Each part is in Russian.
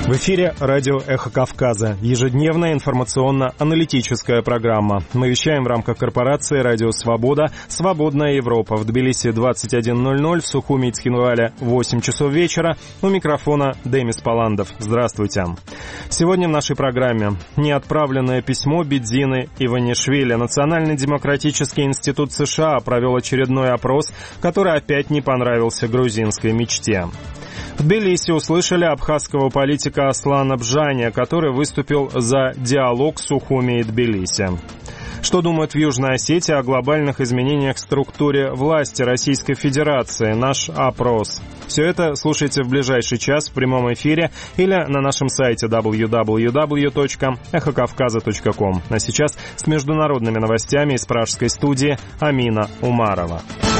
В эфире радио «Эхо Кавказа». Ежедневная информационно-аналитическая программа. Мы вещаем в рамках корпорации «Радио Свобода». «Свободная Европа». В Тбилиси 21:00, в Сухуми и Цхинвале 8 часов вечера. У микрофона Демис Паландов. Здравствуйте. Сегодня в нашей программе неотправленное письмо Бедзины Иванишвили. Национальный демократический институт США провел очередной опрос, который опять не понравился грузинской мечте. В Тбилиси услышали абхазского политика Аслана Бжаня, который выступил за диалог с Сухуми и Тбилиси. Что думают в Южной Осетии о глобальных изменениях в структуре власти Российской Федерации? Наш опрос. Все это слушайте в ближайший час в прямом эфире или на нашем сайте www.эхокавказа.ком. А сейчас с международными новостями из пражской студии Амина Умарова.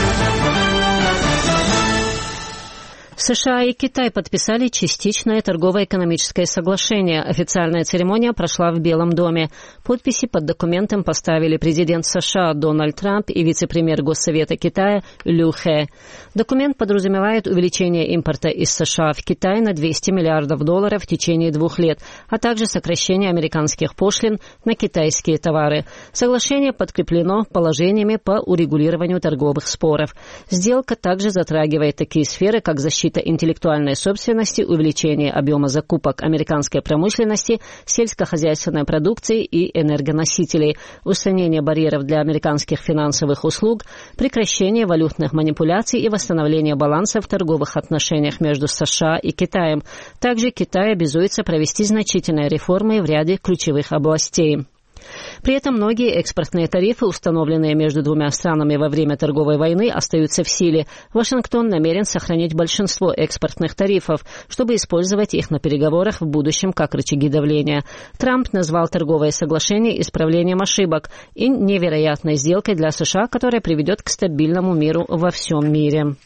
США и Китай подписали частичное торгово-экономическое соглашение. Официальная церемония прошла в Белом доме. Подписи под документом поставили президент США Дональд Трамп и вице-премьер Госсовета Китая Лю Хэ. Документ подразумевает увеличение импорта из США в Китай на $200 миллиардов в течение 2 лет, а также сокращение американских пошлин на китайские товары. Соглашение подкреплено положениями по урегулированию торговых споров. Сделка также затрагивает такие сферы, как защита интеллектуальной собственности, увеличение объема закупок американской промышленности, сельскохозяйственной продукции и энергоносителей, устранение барьеров для американских финансовых услуг, прекращение валютных манипуляций и восстановление баланса в торговых отношениях между США и Китаем. Также Китай обязуется провести значительные реформы в ряде ключевых областей. При этом многие экспортные тарифы, установленные между двумя странами во время торговой войны, остаются в силе. Вашингтон намерен сохранить большинство экспортных тарифов, чтобы использовать их на переговорах в будущем как рычаги давления. Трамп назвал торговое соглашение исправлением ошибок и невероятной сделкой для США, которая приведет к стабильному миру во всем мире.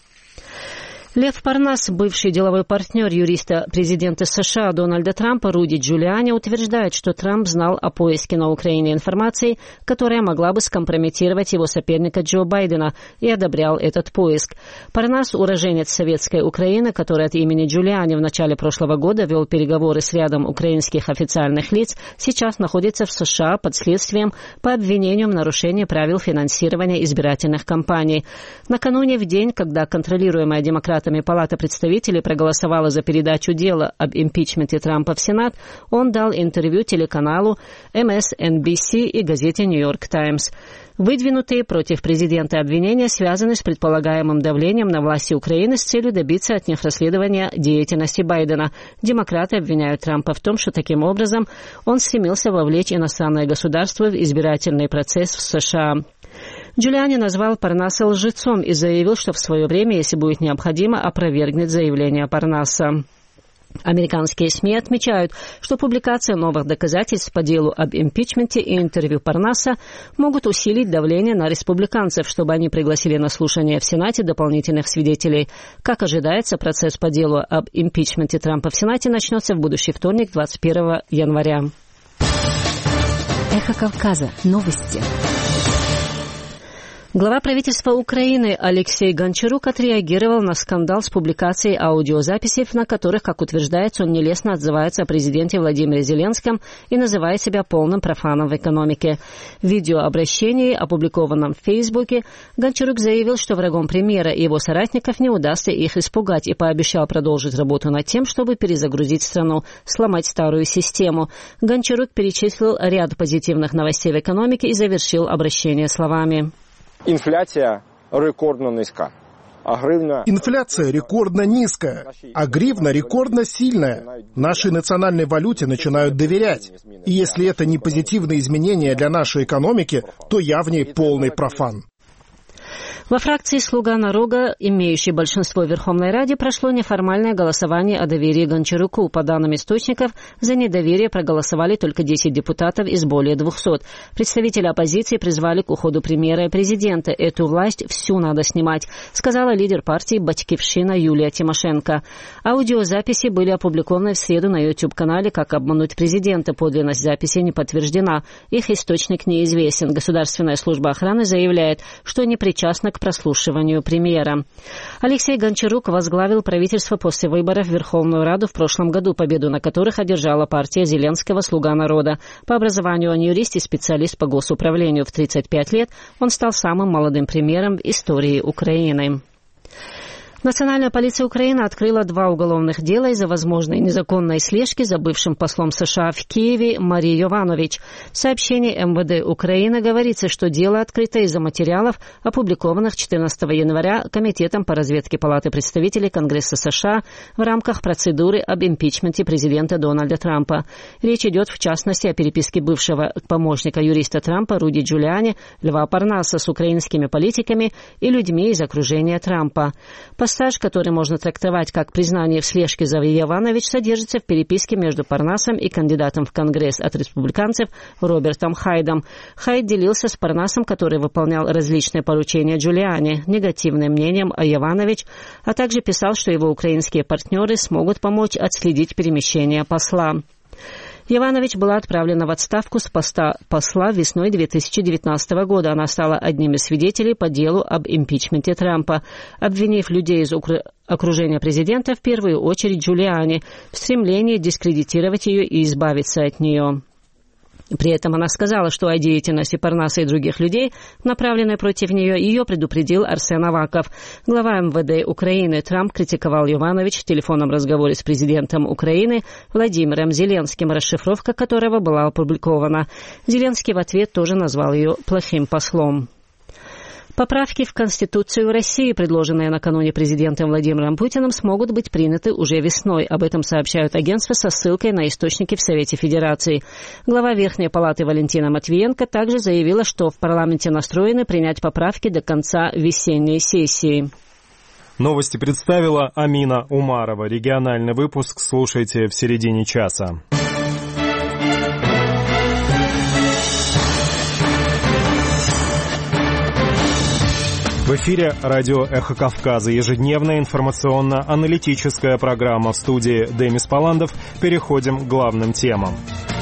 Лев Парнас, бывший деловой партнер юриста президента США Дональда Трампа Руди Джулиани, утверждает, что Трамп знал о поиске на Украине информации, которая могла бы скомпрометировать его соперника Джо Байдена, и одобрял этот поиск. Парнас, уроженец советской Украины, который от имени Джулиани в начале прошлого года вел переговоры с рядом украинских официальных лиц, сейчас находится в США под следствием по обвинению в нарушении правил финансирования избирательных кампаний. Накануне, в день, когда контролируемая демократами Палата представителей проголосовала за передачу дела об импичменте Трампа в Сенат, он дал интервью телеканалу MSNBC и газете «Нью-Йорк Таймс». Выдвинутые против президента обвинения связаны с предполагаемым давлением на власти Украины с целью добиться от них расследования деятельности Байдена. Демократы обвиняют Трампа в том, что таким образом он стремился вовлечь иностранное государство в избирательный процесс в США. Джулиани назвал Парнаса лжецом и заявил, что в свое время, если будет необходимо, опровергнет заявление Парнаса. Американские СМИ отмечают, что публикация новых доказательств по делу об импичменте и интервью Парнаса могут усилить давление на республиканцев, чтобы они пригласили на слушание в Сенате дополнительных свидетелей. Как ожидается, процесс по делу об импичменте Трампа в Сенате начнется в будущий вторник, 21 января. Эхо Кавказа. Новости. Глава правительства Украины Алексей Гончарук отреагировал на скандал с публикацией аудиозаписей, на которых, как утверждается, он нелестно отзывается о президенте Владимире Зеленском и называет себя полным профаном в экономике. В видеообращении, опубликованном в Фейсбуке, Гончарук заявил, что врагом премьера и его соратников не удастся их испугать, и пообещал продолжить работу над тем, чтобы перезагрузить страну, сломать старую систему. Гончарук перечислил ряд позитивных новостей в экономике и завершил обращение словами. Инфляция рекордно низка. Инфляция рекордно низкая, а гривна рекордно сильная. Нашей национальной валюте начинают доверять. И если это не позитивные изменения для нашей экономики, то я в ней полный профан. Во фракции «Слуга народа», имеющей большинство в Верховной Раде, прошло неформальное голосование о доверии Гончаруку. По данным источников, за недоверие проголосовали только 10 депутатов из более 200. Представители оппозиции призвали к уходу премьера и президента. Эту власть всю надо снимать, сказала лидер партии «Батькивщина» Юлия Тимошенко. Аудиозаписи были опубликованы в среду на YouTube-канале «Как обмануть президента». Подлинность записи не подтверждена. Их источник неизвестен. Государственная служба охраны заявляет, что не причастна причастна к прослушиванию премьера. Алексей Гончарук возглавил правительство после выборов в Верховную Раду в прошлом году, победу на которых одержала партия Зеленского «Слуга народа». По образованию он юрист и специалист по госуправлению. В 35 лет он стал самым молодым премьером в истории Украины. Национальная полиция Украины открыла 2 уголовных дела из-за возможной незаконной слежки за бывшим послом США в Киеве Марией Йованович. В сообщении МВД Украины говорится, что дело открыто из-за материалов, опубликованных 14 января Комитетом по разведке Палаты представителей Конгресса США в рамках процедуры об импичменте президента Дональда Трампа. Речь идет, в частности, о переписке бывшего помощника юриста Трампа Руди Джулиани, Льва Парнаса, с украинскими политиками и людьми из окружения Трампа. Пассаж, который можно трактовать как признание в слежке за Йованович, содержится в переписке между Парнасом и кандидатом в Конгресс от республиканцев Робертом Хайдом. Хайд делился с Парнасом, который выполнял различные поручения Джулиани, негативным мнением о Йованович, а также писал, что его украинские партнеры смогут помочь отследить перемещение посла. Йованович была отправлена в отставку с поста посла весной 2019 года. Она стала одним из свидетелей по делу об импичменте Трампа, обвинив людей из окружения президента, в первую очередь Джулиани, в стремлении дискредитировать ее и избавиться от нее. При этом она сказала, что о деятельности Парнаса и других людей, направленной против нее, ее предупредил Арсен Аваков. Глава МВД Украины. Трамп критиковал Йованович в телефонном разговоре с президентом Украины Владимиром Зеленским, расшифровка которого была опубликована. Зеленский в ответ тоже назвал ее плохим послом. Поправки в Конституцию России, предложенные накануне президентом Владимиром Путиным, смогут быть приняты уже весной. Об этом сообщают агентства со ссылкой на источники в Совете Федерации. Глава Верхней Палаты Валентина Матвиенко также заявила, что в парламенте настроены принять поправки до конца весенней сессии. Новости представила Амина Умарова. Региональный выпуск слушайте в середине часа. В эфире радио «Эхо Кавказа». Ежедневная информационно-аналитическая программа. В студии Демис Паландов. Переходим к главным темам.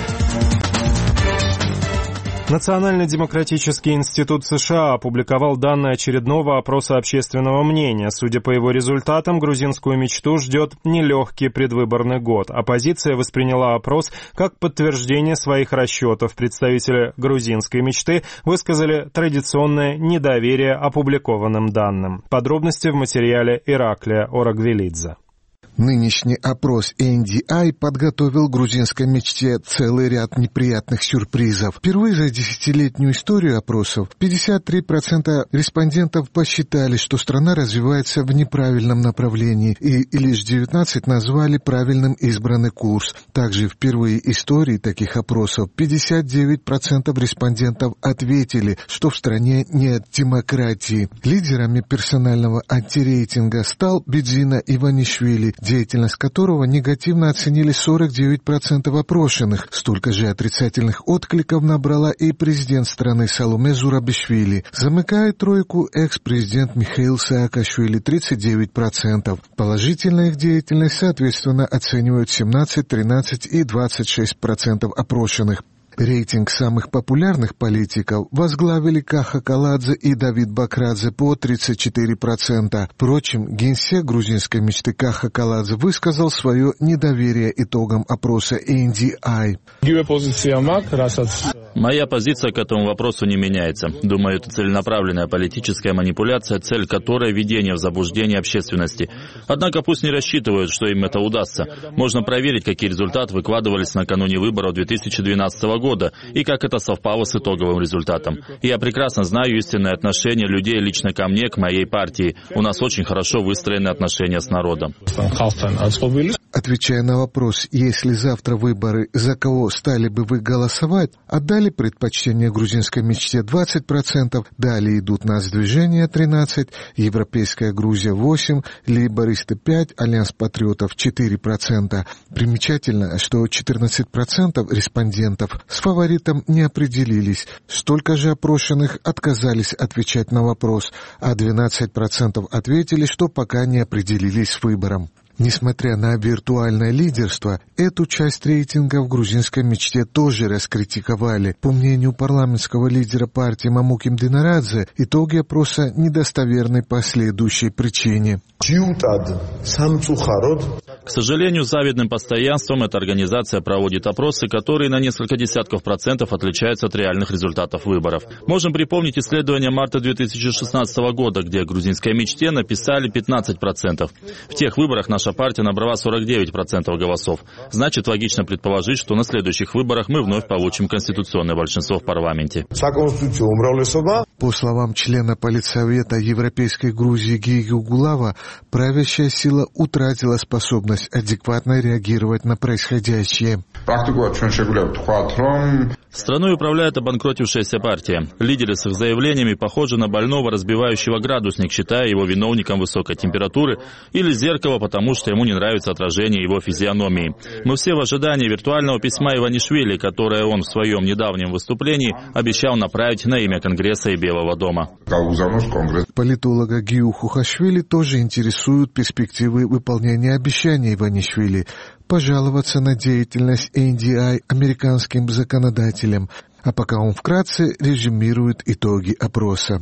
Национально-демократический институт США опубликовал данные очередного опроса общественного мнения. Судя по его результатам, грузинскую мечту ждет нелегкий предвыборный год. Оппозиция восприняла опрос как подтверждение своих расчетов. Представители грузинской мечты высказали традиционное недоверие опубликованным данным. Подробности в материале Ираклия Орагвелидзе. Нынешний опрос NDI подготовил грузинской мечте целый ряд неприятных сюрпризов. Впервые за десятилетнюю историю опросов 53% респондентов посчитали, что страна развивается в неправильном направлении, и лишь 19% назвали правильным избранный курс. Также впервые в истории таких опросов 59% респондентов ответили, что в стране нет демократии. Лидерами персонального антирейтинга стал Бидзина Иванишвили, деятельность которого негативно оценили 49% опрошенных. Столько же отрицательных откликов набрала и президент страны Саломе Зурабишвили. Замыкает тройку экс-президент Михаил Саакашвили 39%. Положительно их деятельность, соответственно, оценивают 17%, 13% и 26% опрошенных. Рейтинг самых популярных политиков возглавили Каха Каладзе и Давид Бакрадзе по 34%. Впрочем, генсек грузинской мечты Каха Каладзе высказал свое недоверие итогам опроса NDI. Моя позиция к этому вопросу не меняется. Думаю, это целенаправленная политическая манипуляция, цель которой — введение в заблуждение общественности. Однако пусть не рассчитывают, что им это удастся. Можно проверить, какие результаты выкладывались накануне выборов 2012 года и как это совпало с итоговым результатом. Я прекрасно знаю истинное отношение людей лично ко мне, к моей партии. У нас очень хорошо выстроены отношения с народом. Отвечая на вопрос, если завтра выборы, за кого стали бы вы голосовать, отдали предпочтение грузинской мечте 20%, далее идут нацдвижение 13%, Европейская Грузия 8%, лейбористы 5%, Альянс патриотов 4%. Примечательно, что 14% респондентов с фаворитом не определились, столько же опрошенных отказались отвечать на вопрос, а 12% ответили, что пока не определились с выбором. Несмотря на виртуальное лидерство, эту часть рейтинга в грузинской мечте тоже раскритиковали. По мнению парламентского лидера партии Мамуким Динарадзе, итоги опроса недостоверны по следующей причине. К сожалению, с завидным постоянством эта организация проводит опросы, которые на несколько десятков процентов отличаются от реальных результатов выборов. Можем припомнить исследование марта 2016 года, где о грузинской мечте написали 15%. В тех выборах наша партия набрала 49% голосов. Значит, логично предположить, что на следующих выборах мы вновь получим конституционное большинство в парламенте. По словам члена Политсовета Европейской Грузии Гиги Гулава, правящая сила утратила способность адекватно реагировать на происходящее. Страной управляет обанкротившаяся партия. Лидеры с их заявлениями похожи на больного, разбивающего градусник, считая его виновником высокой температуры, или зеркало, потому что ему не нравится отражение его физиономии. Мы все в ожидании виртуального письма Иванишвили, которое он в своем недавнем выступлении обещал направить на имя Конгресса и Белого дома. Политолога Гию Хухашвили тоже интересуют перспективы выполнения обещаний Иванишвили пожаловаться на деятельность NDI американским законодателям, а пока он вкратце резюмирует итоги опроса.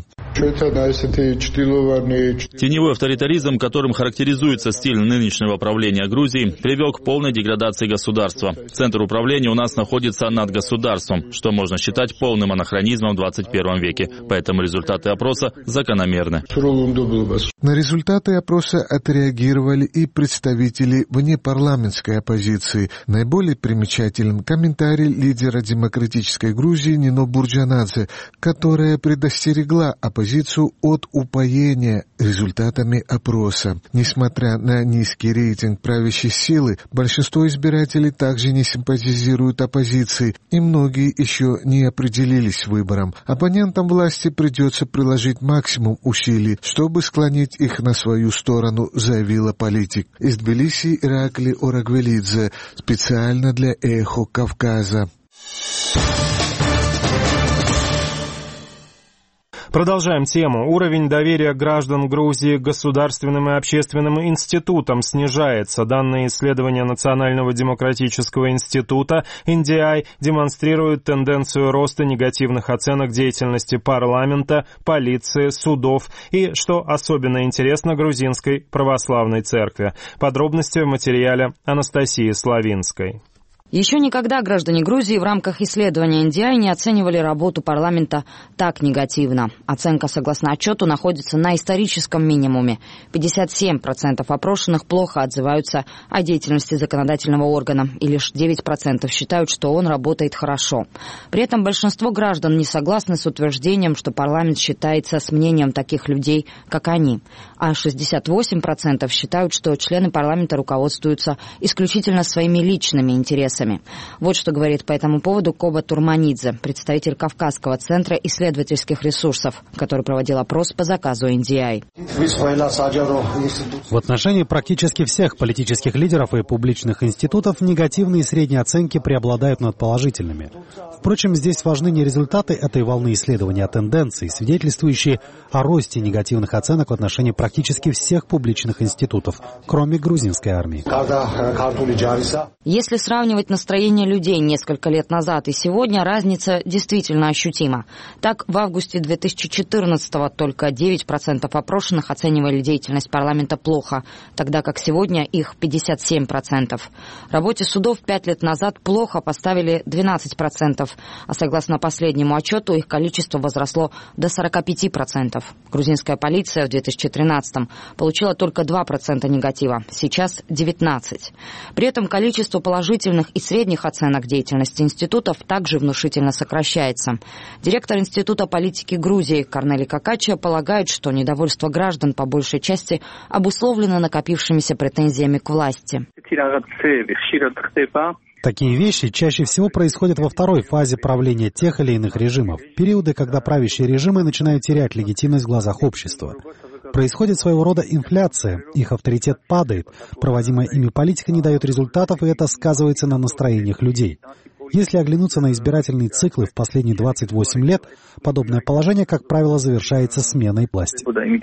Теневой авторитаризм, которым характеризуется стиль нынешнего правления Грузии, привел к полной деградации государства. Центр управления у нас находится над государством, что можно считать полным анахронизмом в 21 веке. Поэтому результаты опроса закономерны. На результаты опроса отреагировали и представители внепарламентской оппозиции. Наиболее примечателен комментарий лидера демократической Грузии Нино Бурджанадзе, которая предостерегла оппозицию от упоения результатами опроса. Несмотря на низкий рейтинг правящей силы, большинство избирателей также не симпатизируют оппозиции, и многие еще не определились с выбором. Оппонентам власти придется приложить максимум усилий, чтобы склонить их на свою сторону, заявила политик. Из Тбилиси Иракли Орагвелидзе, специально для «Эхо Кавказа». Продолжаем тему. Уровень доверия граждан Грузии к государственным и общественным институтам снижается. Данные исследования Национального демократического института NDI демонстрируют тенденцию роста негативных оценок деятельности парламента, полиции, судов и, что особенно интересно, грузинской православной церкви. Подробности в материале Анастасии Славинской. Еще никогда граждане Грузии в рамках исследования NDI не оценивали работу парламента так негативно. Оценка, согласно отчету, находится на историческом минимуме. 57% опрошенных плохо отзываются о деятельности законодательного органа, и лишь 9% считают, что он работает хорошо. При этом большинство граждан не согласны с утверждением, что парламент считается с мнением таких людей, как они. А 68% считают, что члены парламента руководствуются исключительно своими личными интересами. Вот что говорит по этому поводу Коба Турманидзе, представитель Кавказского центра исследовательских ресурсов, который проводил опрос по заказу NDI. В отношении практически всех политических лидеров и публичных институтов негативные и средние оценки преобладают над положительными. Впрочем, здесь важны не результаты этой волны исследования, а тенденции, свидетельствующие о росте негативных оценок в отношении практически всех публичных институтов, кроме грузинской армии. Если сравнивать настроение людей несколько лет назад и сегодня, разница действительно ощутима. Так, в августе 2014-го только 9% опрошенных оценивали деятельность парламента плохо, тогда как сегодня их 57%. Работе судов 5 лет назад плохо поставили 12%, а согласно последнему отчету их количество возросло до 45%. Грузинская полиция в 2013-м получила только 2% негатива, сейчас 19%. При этом количество положительных и средних оценок деятельности институтов также внушительно сокращается. Директор Института политики Грузии Корнели Какачия полагает, что недовольство граждан по большей части обусловлено накопившимися претензиями к власти. Такие вещи чаще всего происходят во второй фазе правления тех или иных режимов, периоды, когда правящие режимы начинают терять легитимность в глазах общества. Происходит своего рода инфляция, их авторитет падает, проводимая ими политика не дает результатов, и это сказывается на настроениях людей. Если оглянуться на избирательные циклы в последние 28 лет, подобное положение, как правило, завершается сменой власти.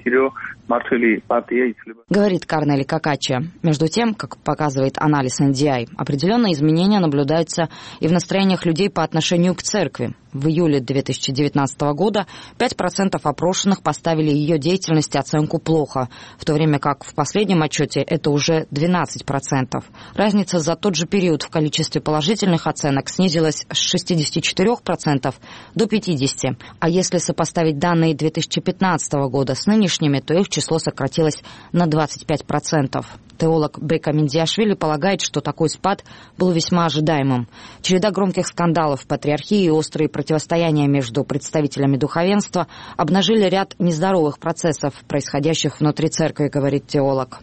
Говорит Корнели Какачи. Между тем, как показывает анализ NDI, определенные изменения наблюдаются и в настроениях людей по отношению к церкви. В июле 2019 года 5% опрошенных поставили ее деятельности оценку «плохо», в то время как в последнем отчете это уже 12%. Разница за тот же период в количестве положительных оценок снизилась с 64% до 50%. А если сопоставить данные 2015 года с нынешними, то их число сократилось на 25%. Теолог Бека Миндиашвили полагает, что такой спад был весьма ожидаемым. Череда громких скандалов в патриархии и острые противостояния между представителями духовенства обнажили ряд нездоровых процессов, происходящих внутри церкви, говорит теолог.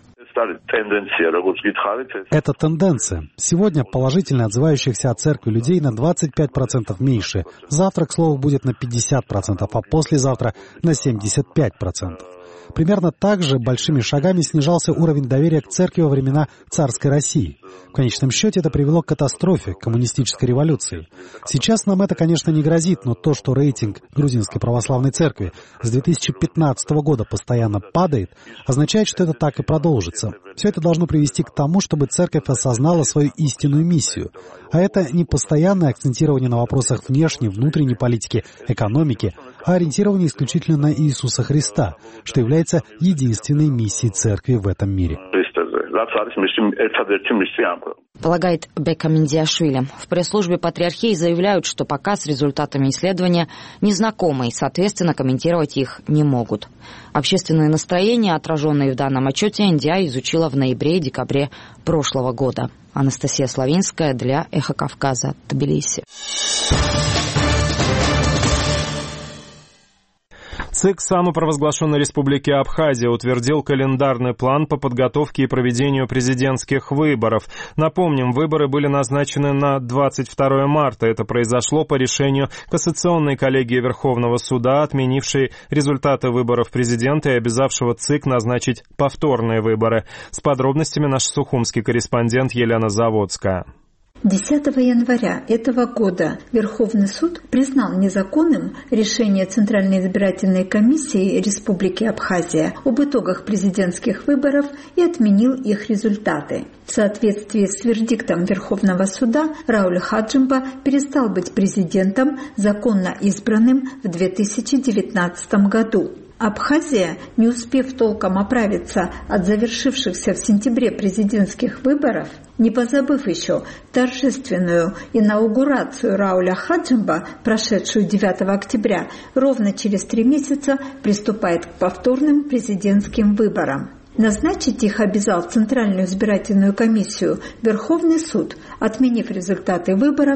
Это тенденция. Сегодня положительно отзывающихся о церкви людей на 25% меньше. Завтра, к слову, будет на 50%, а послезавтра на 75%. Примерно так же большими шагами снижался уровень доверия к церкви во времена царской России. В конечном счете это привело к катастрофе, к коммунистической революции. Сейчас нам это, конечно, не грозит, но то, что рейтинг Грузинской православной церкви с 2015 года постоянно падает, означает, что это так и продолжится. Все это должно привести к тому, чтобы церковь осознала свою истинную миссию. А это не постоянное акцентирование на вопросах внешней, внутренней политики, экономики, а ориентирование исключительно на Иисуса Христа, что является единственной миссией церкви в этом мире. Полагает Бека Миндиашвили. В пресс-службе патриархии заявляют, что пока с результатами исследования не знакомы и, соответственно, комментировать их не могут. Общественные настроения, отраженные в данном отчете, NDI изучила в ноябре и декабре прошлого года. Анастасия Славинская для «Эхо Кавказа», Тбилиси. ЦИК самопровозглашенной республики Абхазия утвердил календарный план по подготовке и проведению президентских выборов. Напомним, выборы были назначены на 22 марта. Это произошло по решению Кассационной коллегии Верховного суда, отменившей результаты выборов президента и обязавшего ЦИК назначить повторные выборы. С подробностями наш сухумский корреспондент Елена Заводская. 10 января этого года Верховный суд признал незаконным решение Центральной избирательной комиссии Республики Абхазия об итогах президентских выборов и отменил их результаты. В соответствии с вердиктом Верховного суда Рауль Хаджимба перестал быть президентом, законно избранным в 2019 году. Абхазия, не успев толком оправиться от завершившихся в сентябре президентских выборов, не позабыв еще торжественную инаугурацию Рауля Хаджимба, прошедшую 9 октября, ровно через 3 месяца приступает к повторным президентским выборам. Назначить их обязал Центральную избирательную комиссию Верховный суд, отменив результаты выборов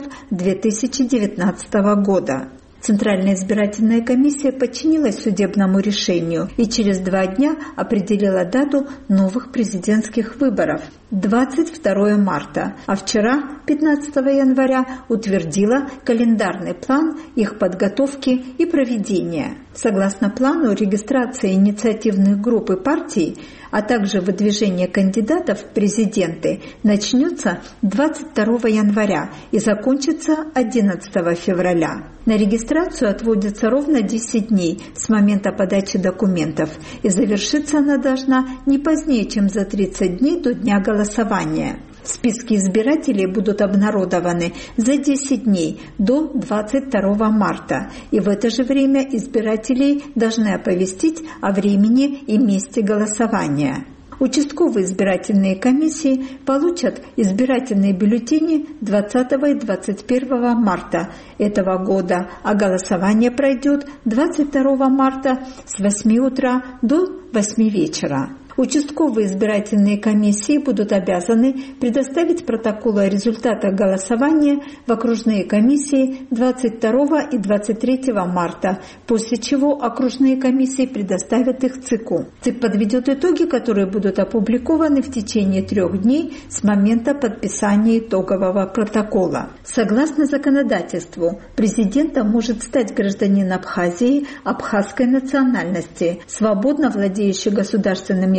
2019 года. Центральная избирательная комиссия подчинилась судебному решению и через 2 дня определила дату новых президентских выборов – 22 марта, а вчера, 15 января, утвердила календарный план их подготовки и проведения. Согласно плану, регистрация инициативных групп и партий, а также выдвижение кандидатов в президенты начнется 22 января и закончится 11 февраля. На регистрацию отводится ровно 10 дней с момента подачи документов, и завершиться она должна не позднее, чем за 30 дней до дня голосования. Списки избирателей будут обнародованы за 10 дней до 22 марта, и в это же время избирателей должны оповестить о времени и месте голосования. Участковые избирательные комиссии получат избирательные бюллетени 20 и 21 марта этого года, а голосование пройдет 22 марта с 8 утра до 8 вечера. Участковые избирательные комиссии будут обязаны предоставить протоколы о результатах голосования в окружные комиссии 22 и 23 марта, после чего окружные комиссии предоставят их ЦИКу. ЦИК подведет итоги, которые будут опубликованы в течение 3 дней с момента подписания итогового протокола. Согласно законодательству, президентом может стать гражданин Абхазии абхазской национальности, свободно владеющий государственным языком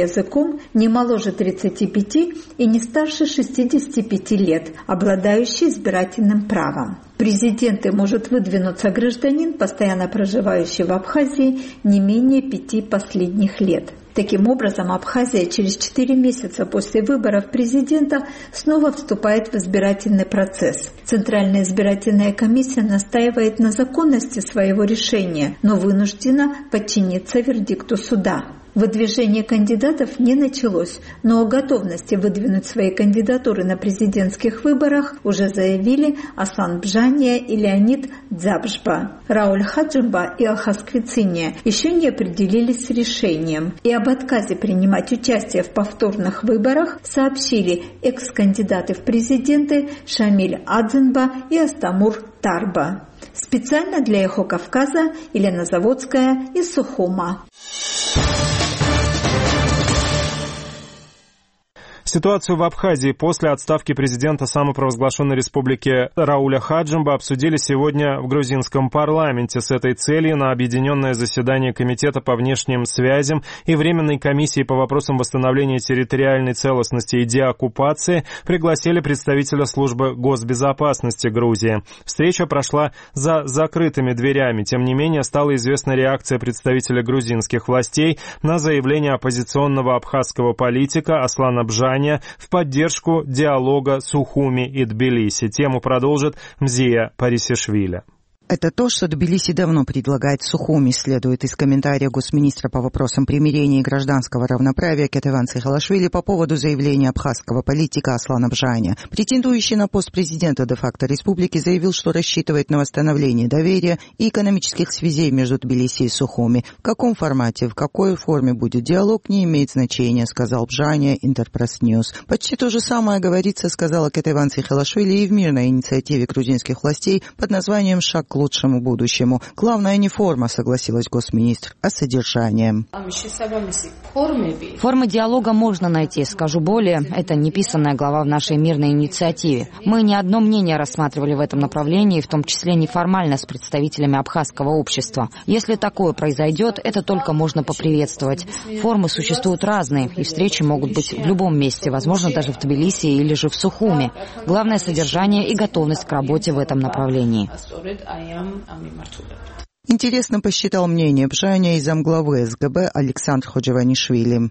языком, не моложе 35 и не старше 65 лет, обладающий избирательным правом. Президентом может выдвинуться гражданин, постоянно проживающий в Абхазии не менее 5 последних лет. Таким образом, Абхазия через 4 месяца после выборов президента снова вступает в избирательный процесс. Центральная избирательная комиссия настаивает на законности своего решения, но вынуждена подчиниться вердикту суда. Выдвижение кандидатов не началось, но о готовности выдвинуть свои кандидатуры на президентских выборах уже заявили Аслан Бжания и Леонид Дзябжба. Рауль Хаджимба и Алхас Квициния еще не определились с решением, и об отказе принимать участие в повторных выборах сообщили экс-кандидаты в президенты Шамиль Адзенба и Астамур Тарба. Специально для «Эхо Кавказа» Елена Заводская из Сухума. Ситуацию в Абхазии после отставки президента самопровозглашенной республики Рауля Хаджимба обсудили сегодня в грузинском парламенте. С этой целью на объединенное заседание Комитета по внешним связям и Временной комиссии по вопросам восстановления территориальной целостности и деоккупации пригласили представителя службы госбезопасности Грузии. Встреча прошла за закрытыми дверями. Тем не менее, стала известна реакция представителя грузинских властей на заявление оппозиционного абхазского политика Аслана Бжания в поддержку диалога Сухуми и Тбилиси. Тему продолжит Мзия Парисишвили. Это то, что Тбилиси давно предлагает Сухуми, следует из комментария госминистра по вопросам примирения и гражданского равноправия Кетеван Цихалашвили по поводу заявления абхазского политика Аслана Бжания. Претендующий на пост президента де-факто республики заявил, что рассчитывает на восстановление доверия и экономических связей между Тбилиси и Сухуми. В каком формате, в какой форме будет диалог, не имеет значения, сказал Бжания Интерпресс Ньюс. Почти то же самое говорится, сказала Кетеван Цихалашвили, и в мирной инициативе грузинских властей под названием «Шаг к лучшему будущему». Главное не форма, согласилась госминистр, а содержание. Формы диалога можно найти. Скажу более, это неписанная глава в нашей мирной инициативе. Мы не одно мнение рассматривали в этом направлении, в том числе неформально с представителями абхазского общества. Если такое произойдет, это только можно поприветствовать. Формы существуют разные, и встречи могут быть в любом месте, возможно, даже в Тбилиси или же в Сухуми. Главное — содержание и готовность к работе в этом направлении. Интересно посчитал мнение Бжания и замглавы СГБ Александр Ходжеванишвили.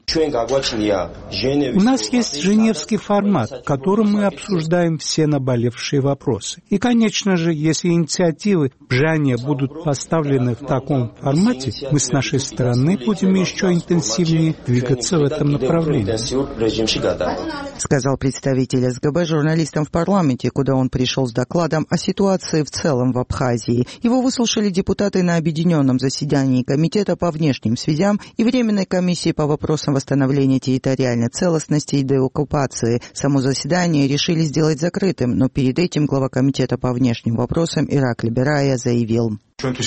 У нас есть женевский формат, в котором мы обсуждаем все наболевшие вопросы. И, конечно же, если инициативы Бжания будут поставлены в таком формате, мы с нашей стороны будем еще интенсивнее двигаться в этом направлении. Сказал представитель СГБ журналистам в парламенте, куда он пришел с докладом о ситуации в целом в Абхазии. Его выслушали депутаты на объединенном заседании Комитета по внешним связям и Временной комиссии по вопросам восстановления территориальной целостности и деоккупации. Само заседание решили сделать закрытым, но перед этим глава Комитета по внешним вопросам Иракли Берая заявил: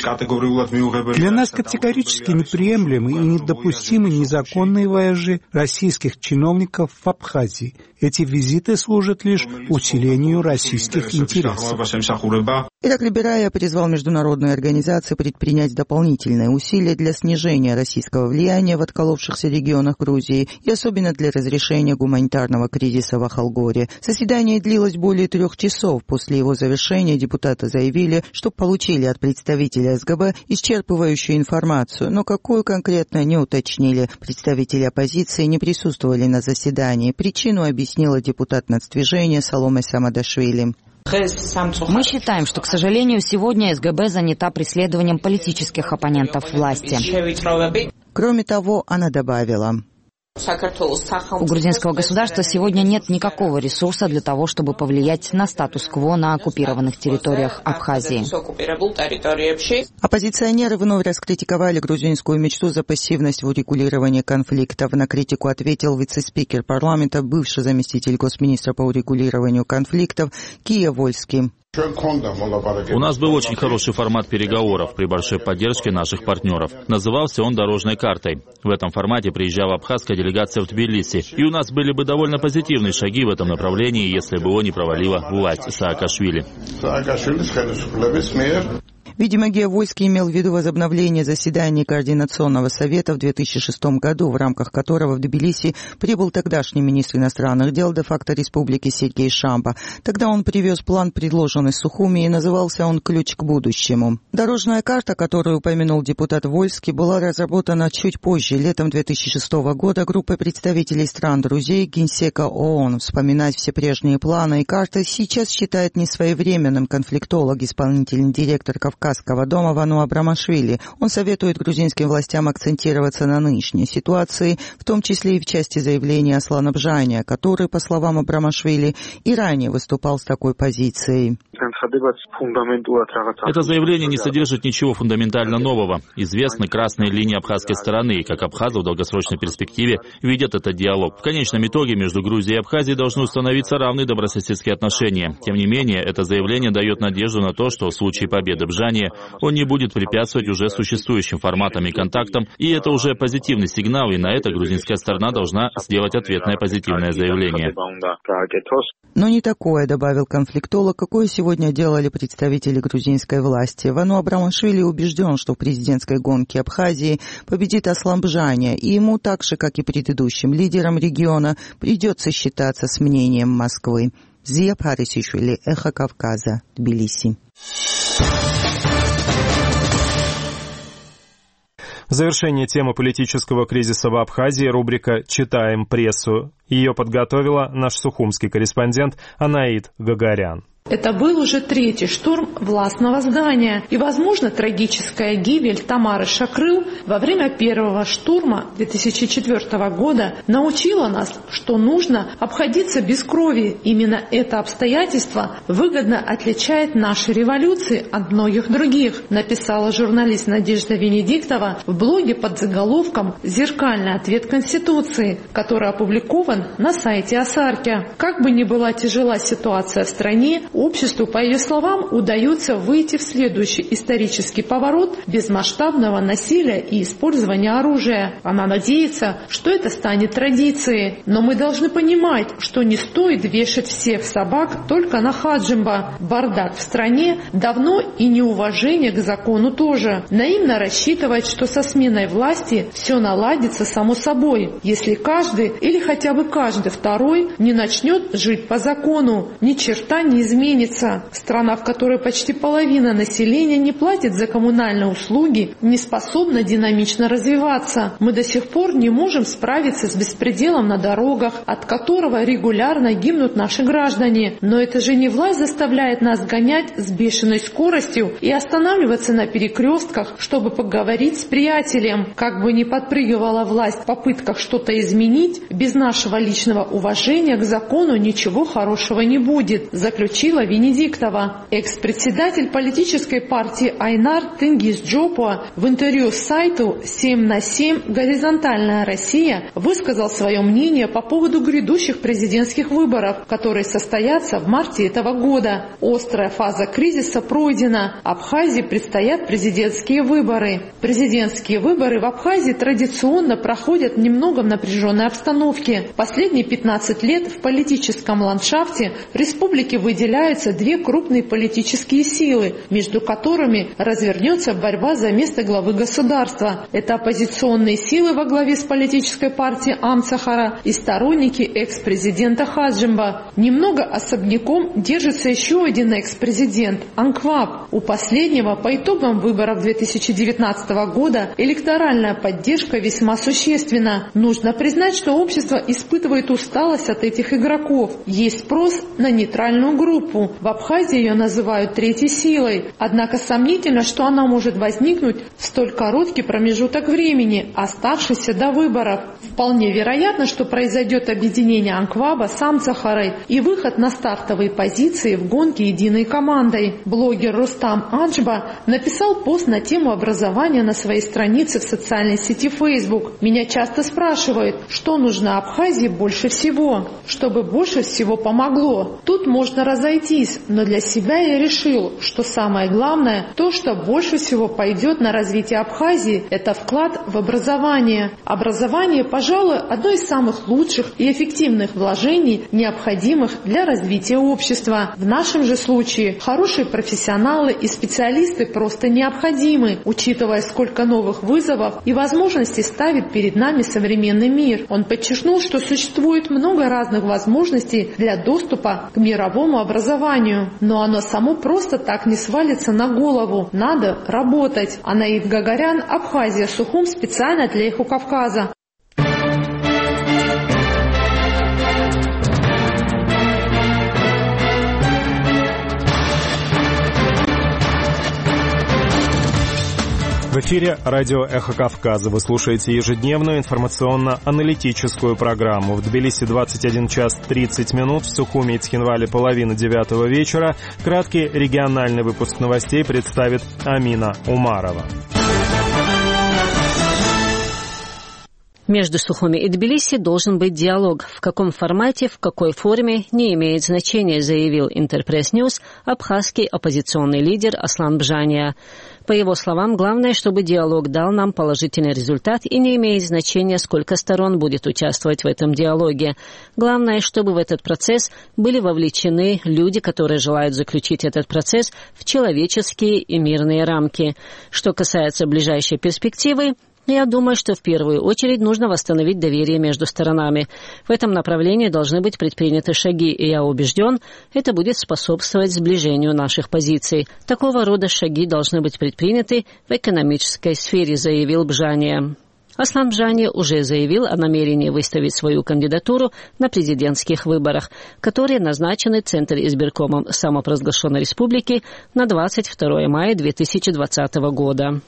для нас категорически неприемлемы и недопустимы незаконные вояжи российских чиновников в Абхазии. Эти визиты служат лишь усилению российских интересов. Иракли Берая призвал международные организации предпринять дополнительные усилия для снижения российского влияния в отколовшихся регионах Грузии и особенно для разрешения гуманитарного кризиса в Ахалгоре. Заседание длилось более 3 часов. После его завершения депутаты заявили, что получили от представителей СГБ исчерпывающую информацию, но какую конкретно не уточнили. Представители оппозиции не присутствовали на заседании. Причину объяснила депутат нацдвижения Саломе Самадашвили. Мы считаем, что, к сожалению, сегодня СГБ занята преследованием политических оппонентов власти. Кроме того, она добавила: у грузинского государства сегодня нет никакого ресурса для того, чтобы повлиять на статус-кво на оккупированных территориях Абхазии. Оппозиционеры вновь раскритиковали грузинскую мечту за пассивность в урегулировании конфликтов. На критику ответил вице-спикер парламента, бывший заместитель госминистра по урегулированию конфликтов Кия Вольский. У нас был очень хороший формат переговоров при большой поддержке наших партнеров. Назывался он «Дорожной картой». В этом формате приезжала абхазская делегация в Тбилиси. И у нас были бы довольно позитивные шаги в этом направлении, если бы его не провалила власть Саакашвили. Видимо, Геовойский имел в виду возобновление заседаний Координационного совета в 2006 году, в рамках которого в Тбилиси прибыл тогдашний министр иностранных дел де-факто республики Сергей Шамба. Тогда он привез план, предложенный Сухуми, и назывался он «Ключ к будущему». Дорожная карта, которую упомянул депутат Вольский, была разработана чуть позже, летом 2006 года, группой представителей стран-друзей Генсека ООН. Вспоминать все прежние планы и карты сейчас считает несвоевременным конфликтолог, исполнительный директор Кавказского дома Вану Абрамашвили. Он советует грузинским властям акцентироваться на нынешней ситуации, в том числе и в части заявления Аслана Бжания, который, по словам Абрамашвили, и ранее выступал с такой позицией. Это заявление не содержит ничего фундаментально нового. Известны красные линии абхазской стороны, и как абхазы в долгосрочной перспективе видят этот диалог. В конечном итоге между Грузией и Абхазией должны установиться равные добрососедские отношения. Тем не менее, это заявление дает надежду на то, что в случае победы Бжания он не будет препятствовать уже существующим форматам и контактам, и это уже позитивный сигнал, и на это грузинская сторона должна сделать ответное позитивное заявление. Но не такое, добавил конфликтолог, какое сегодня делали представители грузинской власти. Вану Абрамашвили убежден, что в президентской гонке Абхазии победит Аслан Бжания, и ему так же, как и предыдущим лидерам региона, придется считаться с мнением Москвы. Зия Парисишвили, Эхо Кавказа, Тбилиси. В завершение темы политического кризиса в Абхазии рубрика «Читаем прессу». Ее подготовила наш сухумский корреспондент Анаид Гагарян. Это был уже третий штурм властного здания и, возможно, трагическая гибель Тамары Шакрыл во время первого штурма 2004 года научила нас, что нужно обходиться без крови. Именно это обстоятельство выгодно отличает наши революции от многих других, написала журналист Надежда Венедиктова в блоге под заголовком «Зеркальный ответ Конституции», который опубликован на сайте Асарки. Как бы ни была тяжела ситуация в стране, обществу, по ее словам, удается выйти в следующий исторический поворот без масштабного насилия и использования оружия. Она надеется, что это станет традицией. Но мы должны понимать, что не стоит вешать всех собак только на Хаджимба. Бардак в стране давно и неуважение к закону тоже. Наивно рассчитывать, что со сменой власти все наладится само собой, если каждый или хотя бы каждый второй не начнет жить по закону. Ни черта не изменится. Страна, в которой почти половина населения не платит за коммунальные услуги, не способна динамично развиваться. Мы до сих пор не можем справиться с беспределом на дорогах, от которого регулярно гибнут наши граждане. Но это же не власть заставляет нас гонять с бешеной скоростью и останавливаться на перекрестках, чтобы поговорить с приятелем. Как бы ни подпрыгивала власть в попытках что-то изменить, без нашего личного уважения к закону ничего хорошего не будет, заключила Венедиктова. Экс-председатель политической партии Айнар Тенгиз Джопуа в интервью с сайту 7/7 «Горизонтальная Россия» высказал свое мнение по поводу грядущих президентских выборов, которые состоятся в марте этого года. Острая фаза кризиса пройдена. Абхазии предстоят президентские выборы. Президентские выборы в Абхазии традиционно проходят в немного напряженной обстановке. Последние 15 лет в политическом ландшафте республики выделяются две крупные политические силы, между которыми развернется борьба за место главы государства. Это оппозиционные силы во главе с политической партией Амцахара и сторонники экс-президента Хаджимба. Немного особняком держится еще один экс-президент – Анкваб. У последнего по итогам выборов 2019 года электоральная поддержка весьма существенна. Нужно признать, что общество испытывает усталость от этих игроков. Есть спрос на нейтральную группу. В Абхазии ее называют третьей силой. Однако сомнительно, что она может возникнуть в столь короткий промежуток времени, оставшийся до выборов. Вполне вероятно, что произойдет объединение Анкваба с Амцахарой и выход на стартовые позиции в гонке единой командой. Блогер Рустам Аджба написал пост на тему образования на своей странице в социальной сети Facebook. Меня часто спрашивают, что нужно Абхазии больше всего, чтобы больше всего помогло. Тут можно разойти обойтись, но для себя я решил, что самое главное, то, что больше всего пойдет на развитие Абхазии, это вклад в образование. Образование, пожалуй, одно из самых лучших и эффективных вложений, необходимых для развития общества. В нашем же случае хорошие профессионалы и специалисты просто необходимы, учитывая, сколько новых вызовов и возможностей ставит перед нами современный мир. Он подчеркнул, что существует много разных возможностей для доступа к мировому образованию, но оно само просто так не свалится на голову. Надо работать. Анаид Гагарян, Абхазия, Сухум, специально для Эхо Кавказа. В эфире радио «Эхо Кавказа». Вы слушаете ежедневную информационно-аналитическую программу. В Тбилиси 21 час 30 минут, в Сухуми и Цхинвале 8:30 вечера. Краткий региональный выпуск новостей представит Амина Умарова. Между Сухуми и Тбилиси должен быть диалог. В каком формате, в какой форме, не имеет значения, заявил Интерпресс Ньюс абхазский оппозиционный лидер Аслан Бжания. По его словам, главное, чтобы диалог дал нам положительный результат, и не имеет значения, сколько сторон будет участвовать в этом диалоге. Главное, чтобы в этот процесс были вовлечены люди, которые желают заключить этот процесс в человеческие и мирные рамки. Что касается ближайшей перспективы, я думаю, что в первую очередь нужно восстановить доверие между сторонами. В этом направлении должны быть предприняты шаги, и я убежден, это будет способствовать сближению наших позиций. Такого рода шаги должны быть предприняты в экономической сфере, заявил Бжания. Аслан Бжания уже заявил о намерении выставить свою кандидатуру на президентских выборах, которые назначены Центр избиркомом самопровозглашенной республики на 22 мая 2020 года.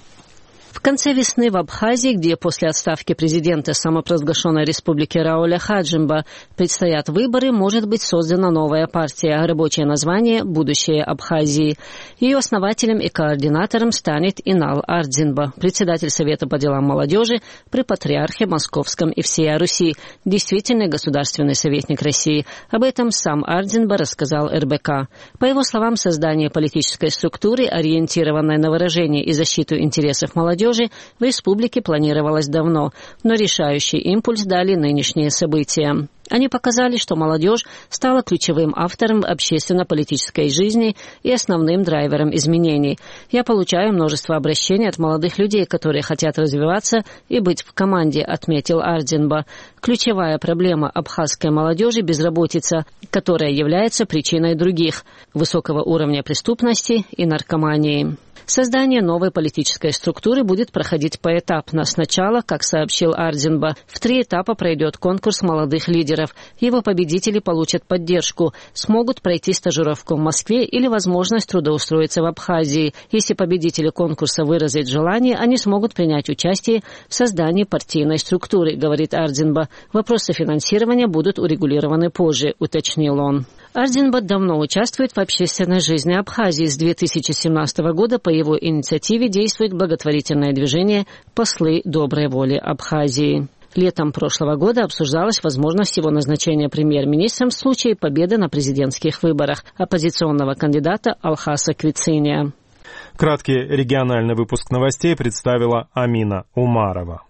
В конце весны в Абхазии, где после отставки президента самопровозглашенной республики Рауля Хаджимба предстоят выборы, может быть создана новая партия, рабочее название «Будущее Абхазии». Ее основателем и координатором станет Инал Ардзинба, председатель Совета по делам молодежи при Патриархе Московском и всея Руси, действительный государственный советник России. Об этом сам Ардзинба рассказал РБК. По его словам, создание политической структуры, ориентированной на выражение и защиту интересов молодежи, в республике планировалось давно, но решающий импульс дали нынешние события. Они показали, что молодежь стала ключевым автором общественно-политической жизни и основным драйвером изменений. Я получаю множество обращений от молодых людей, которые хотят развиваться и быть в команде, отметил Ардзинба. Ключевая проблема абхазской молодежи – безработица, которая является причиной других – высокого уровня преступности и наркомании. Создание новой политической структуры будет проходить поэтапно. Сначала, как сообщил Ардзинба, в 3 этапа пройдет конкурс молодых лидеров. Его победители получат поддержку, смогут пройти стажировку в Москве или возможность трудоустроиться в Абхазии. Если победители конкурса выразят желание, они смогут принять участие в создании партийной структуры, говорит Ардзинба. Вопросы финансирования будут урегулированы позже, уточнил он. Ардзинба давно участвует в общественной жизни Абхазии. С 2017 года по его инициативе действует благотворительное движение «Послы доброй воли Абхазии». Летом прошлого года обсуждалась возможность его назначения премьер-министром в случае победы на президентских выборах оппозиционного кандидата Алхаса Квициния. Краткий региональный выпуск новостей представила Амина Умарова.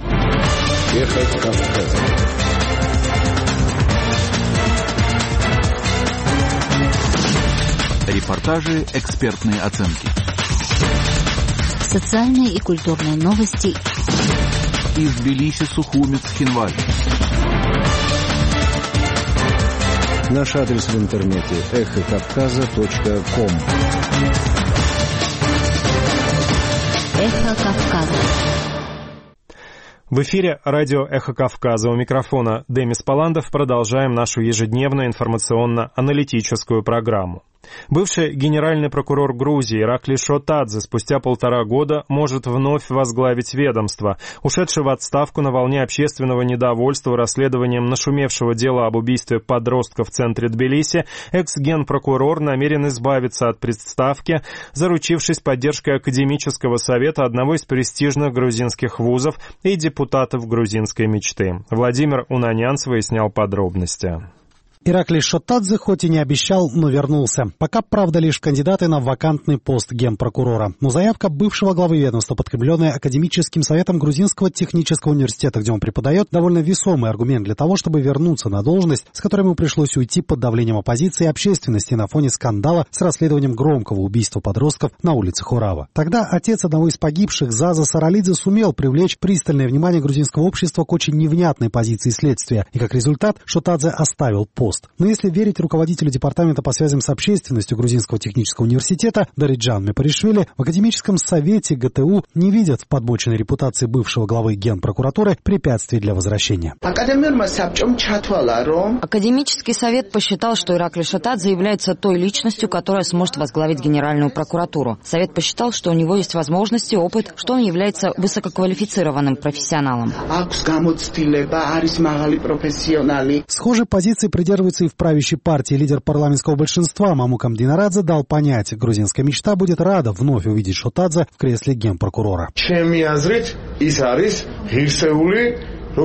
Эхо Кавказа. Репортажи, экспертные оценки. Социальные и культурные новости. Из Тбилиси, Сухуми, Цхинвале. Наш адрес в интернете эхокавказа.ком. Эхо Кавказа. В эфире радио «Эхо Кавказа». У микрофона Демис Паландов. Продолжаем нашу ежедневную информационно-аналитическую программу. Бывший генеральный прокурор Грузии Иракли Шотадзе спустя 1,5 года может вновь возглавить ведомство. Ушедший в отставку на волне общественного недовольства расследованием нашумевшего дела об убийстве подростка в центре Тбилиси, экс-генпрокурор намерен избавиться от представки, заручившись поддержкой академического совета одного из престижных грузинских вузов и депутатов грузинской мечты. Владимир Унанянц выяснял подробности. Ираклий Шотадзе хоть и не обещал, но вернулся. Пока, правда, лишь кандидаты на вакантный пост генпрокурора. Но заявка бывшего главы ведомства, подкрепленная Академическим советом Грузинского технического университета, где он преподает, довольно весомый аргумент для того, чтобы вернуться на должность, с которой ему пришлось уйти под давлением оппозиции и общественности на фоне скандала с расследованием громкого убийства подростков на улице Хорава. Тогда отец одного из погибших, Заза Саралидзе, сумел привлечь пристальное внимание грузинского общества к очень невнятной позиции следствия, и как результат Шотадзе оставил пост. Но если верить руководителю департамента по связям с общественностью Грузинского технического университета Дариджан Мепаришвили, в Академическом совете ГТУ не видят в подмоченной репутации бывшего главы Генпрокуратуры препятствий для возвращения. Академический совет посчитал, что Ираклий Шотадзе является той личностью, которая сможет возглавить Генеральную прокуратуру. Совет посчитал, что у него есть возможности, опыт, что он является высококвалифицированным профессионалом. Схожей позиции придерживается и в правящей партии лидер парламентского большинства Мамукам Динарадзе дал понять, грузинская мечта будет рада вновь увидеть Шотадзе в кресле генпрокурора. По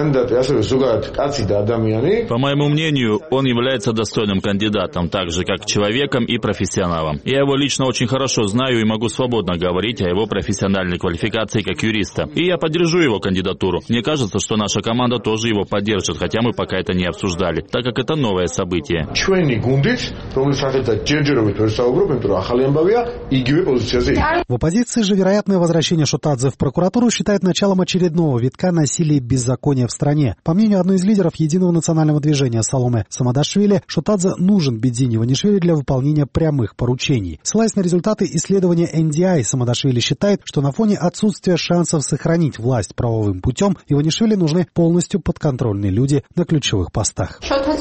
моему мнению, он является достойным кандидатом, так же как человеком и профессионалом. Я его лично очень хорошо знаю и могу свободно говорить о его профессиональной квалификации как юриста. И я поддержу его кандидатуру. Мне кажется, что наша команда тоже его поддержит, хотя мы пока это не обсуждали, так как это новое событие. В оппозиции же вероятное возвращение Шотадзе в прокуратуру считает началом очередного витка насилия и беззакония в стране. По мнению одной из лидеров Единого национального движения Саломе Самадашвили, Шотадзе нужен Бедзини Иванишвили для выполнения прямых поручений. Ссылаясь на результаты исследования NDI, Самадашвили считает, что на фоне отсутствия шансов сохранить власть правовым путем, Иванишвили нужны полностью подконтрольные люди на ключевых постах.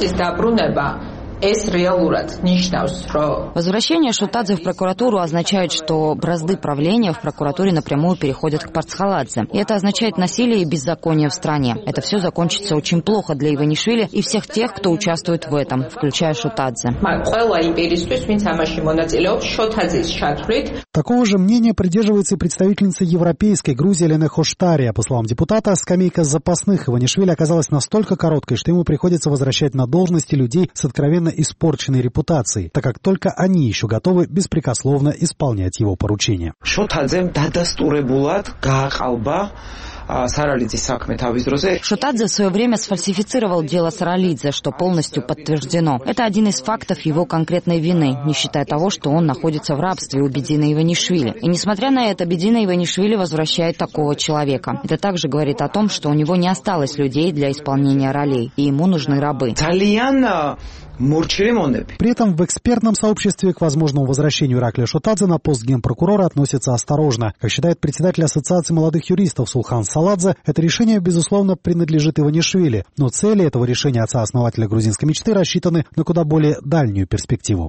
Возвращение Шотадзе в прокуратуру означает, что бразды правления в прокуратуре напрямую переходят к Парцхаладзе. И это означает насилие и беззаконие в стране. Это все закончится очень плохо для Иванишвили и всех тех, кто участвует в этом, включая Шотадзе. Такого же мнения придерживается и представительница Европейской Грузии Елена Хоштария. По словам депутата, скамейка запасных Иванишвили оказалась настолько короткой, что ему приходится возвращать на должности людей с откровенно испорченной репутацией, так как только они еще готовы беспрекословно исполнять его поручения. Шотадзе в свое время сфальсифицировал дело Саралидзе, что полностью подтверждено. Это один из фактов его конкретной вины, не считая того, что он находится в рабстве у Бедзина Иванишвили. И несмотря на это, Бедзина Иванишвили возвращает такого человека. Это также говорит о том, что у него не осталось людей для исполнения ролей, и ему нужны рабы. При этом в экспертном сообществе к возможному возвращению Ираклия Шотадзе на пост генпрокурора относятся осторожно. Как считает председатель Ассоциации молодых юристов Сулхан Саладзе, это решение, безусловно, принадлежит Иванишвили, но цели этого решения отца-основателя грузинской мечты рассчитаны на куда более дальнюю перспективу.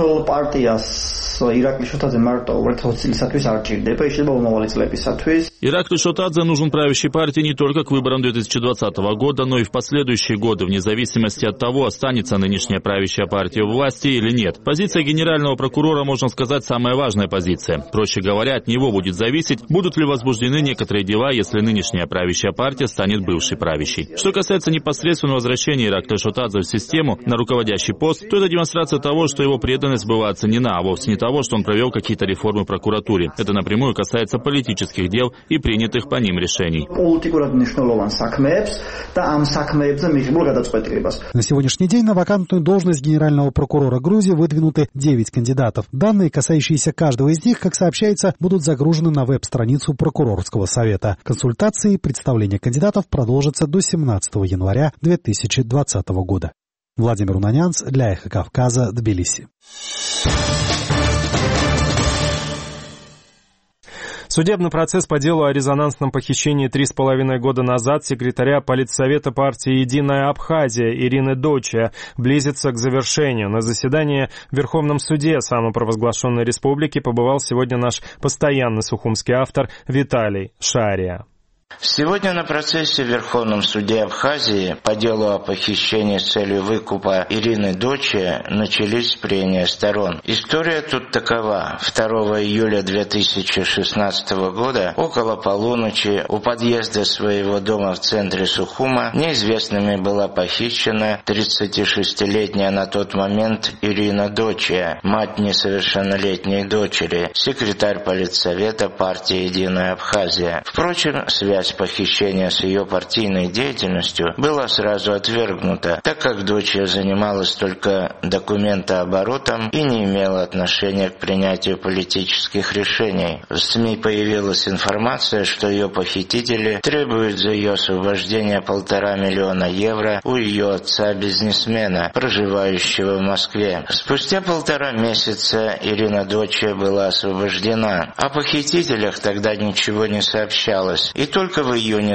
Ираклий Шотадзе нужен правящей партии не только к выборам 2020 года, но и в последующие годы, вне зависимости от того, останется нынешняя правящая партия у власти или нет. Позиция генерального прокурора, можно сказать, самая важная позиция. Проще говоря, от него будет зависеть, будут ли возбуждены некоторые дела, если нынешняя правящая партия станет бывшей правящей. Что касается непосредственного возвращения Ираклия Шотадзе в систему на руководящий пост, то это демонстрация того, что его преданность была оценена, а вовсе не того, что он провел какие-то реформы в прокуратуре. Это напрямую касается политических дел и принятых по ним решений. На сегодняшний день на вакантную должность генерального прокурора Грузии выдвинуты 9 кандидатов. Данные, касающиеся каждого из них, как сообщается, будут загружены на веб-страницу прокурорского совета. Консультации и представление кандидатов продолжатся до 17 января 2020 года. Владимир Унанянц для Эхо Кавказа, Тбилиси. Судебный процесс по делу о резонансном похищении 3,5 года назад секретаря Политсовета партии «Единая Абхазия» Ирины Доча близится к завершению. На заседании в Верховном суде самопровозглашенной республики побывал сегодня наш постоянный сухумский автор Виталий Шария. Сегодня на процессе в Верховном суде Абхазии по делу о похищении с целью выкупа Ирины Дочи начались прения сторон. История тут такова. 2 июля 2016 года около полуночи у подъезда своего дома в центре Сухума неизвестными была похищена 36-летняя на тот момент Ирина Дочи, мать несовершеннолетней дочери, секретарь политсовета партии «Единая Абхазия». Впрочем, связь похищения с ее партийной деятельностью была сразу отвергнута, так как дочь занималась только документооборотом и не имела отношения к принятию политических решений. В СМИ появилась информация, что ее похитители требуют за ее освобождение 1,5 миллиона евро у ее отца-бизнесмена, проживающего в Москве. Спустя 1,5 месяца Ирина Дочи была освобождена. О похитителях тогда ничего не сообщалось, и только в июне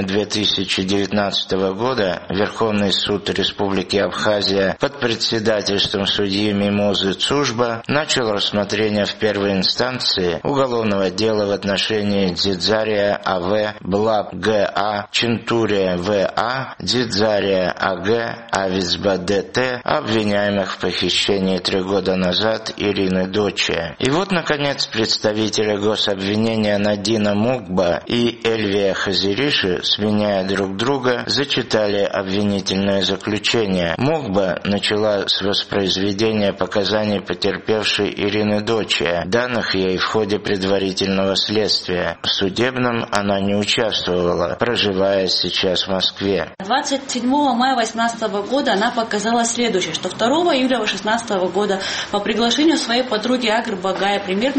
2019 года Верховный суд Республики Абхазия под председательством судьи Мимозы Цужба начал рассмотрение в первой инстанции уголовного дела в отношении Дзидзария А.В., Блаб Г.А., Чентурия В.А., Дзидзария А.Г., Авицба Д.Т., обвиняемых в похищении 3 года назад Ирины Дочи. И вот, наконец, представители гособвинения Надина Мукба и Эльвия Хазириши, сменяя друг друга, зачитали обвинительное заключение. Мукба начала с воспроизведения показаний потерпевшей Ирины Дочи, данных ей в ходе предварительного следствия. В судебном она не участвовала, проживая сейчас в Москве. 27 мая 2018 года она показала следующее, что 2 июля 2016 года по приглашению своей подруги Агры Багая примерно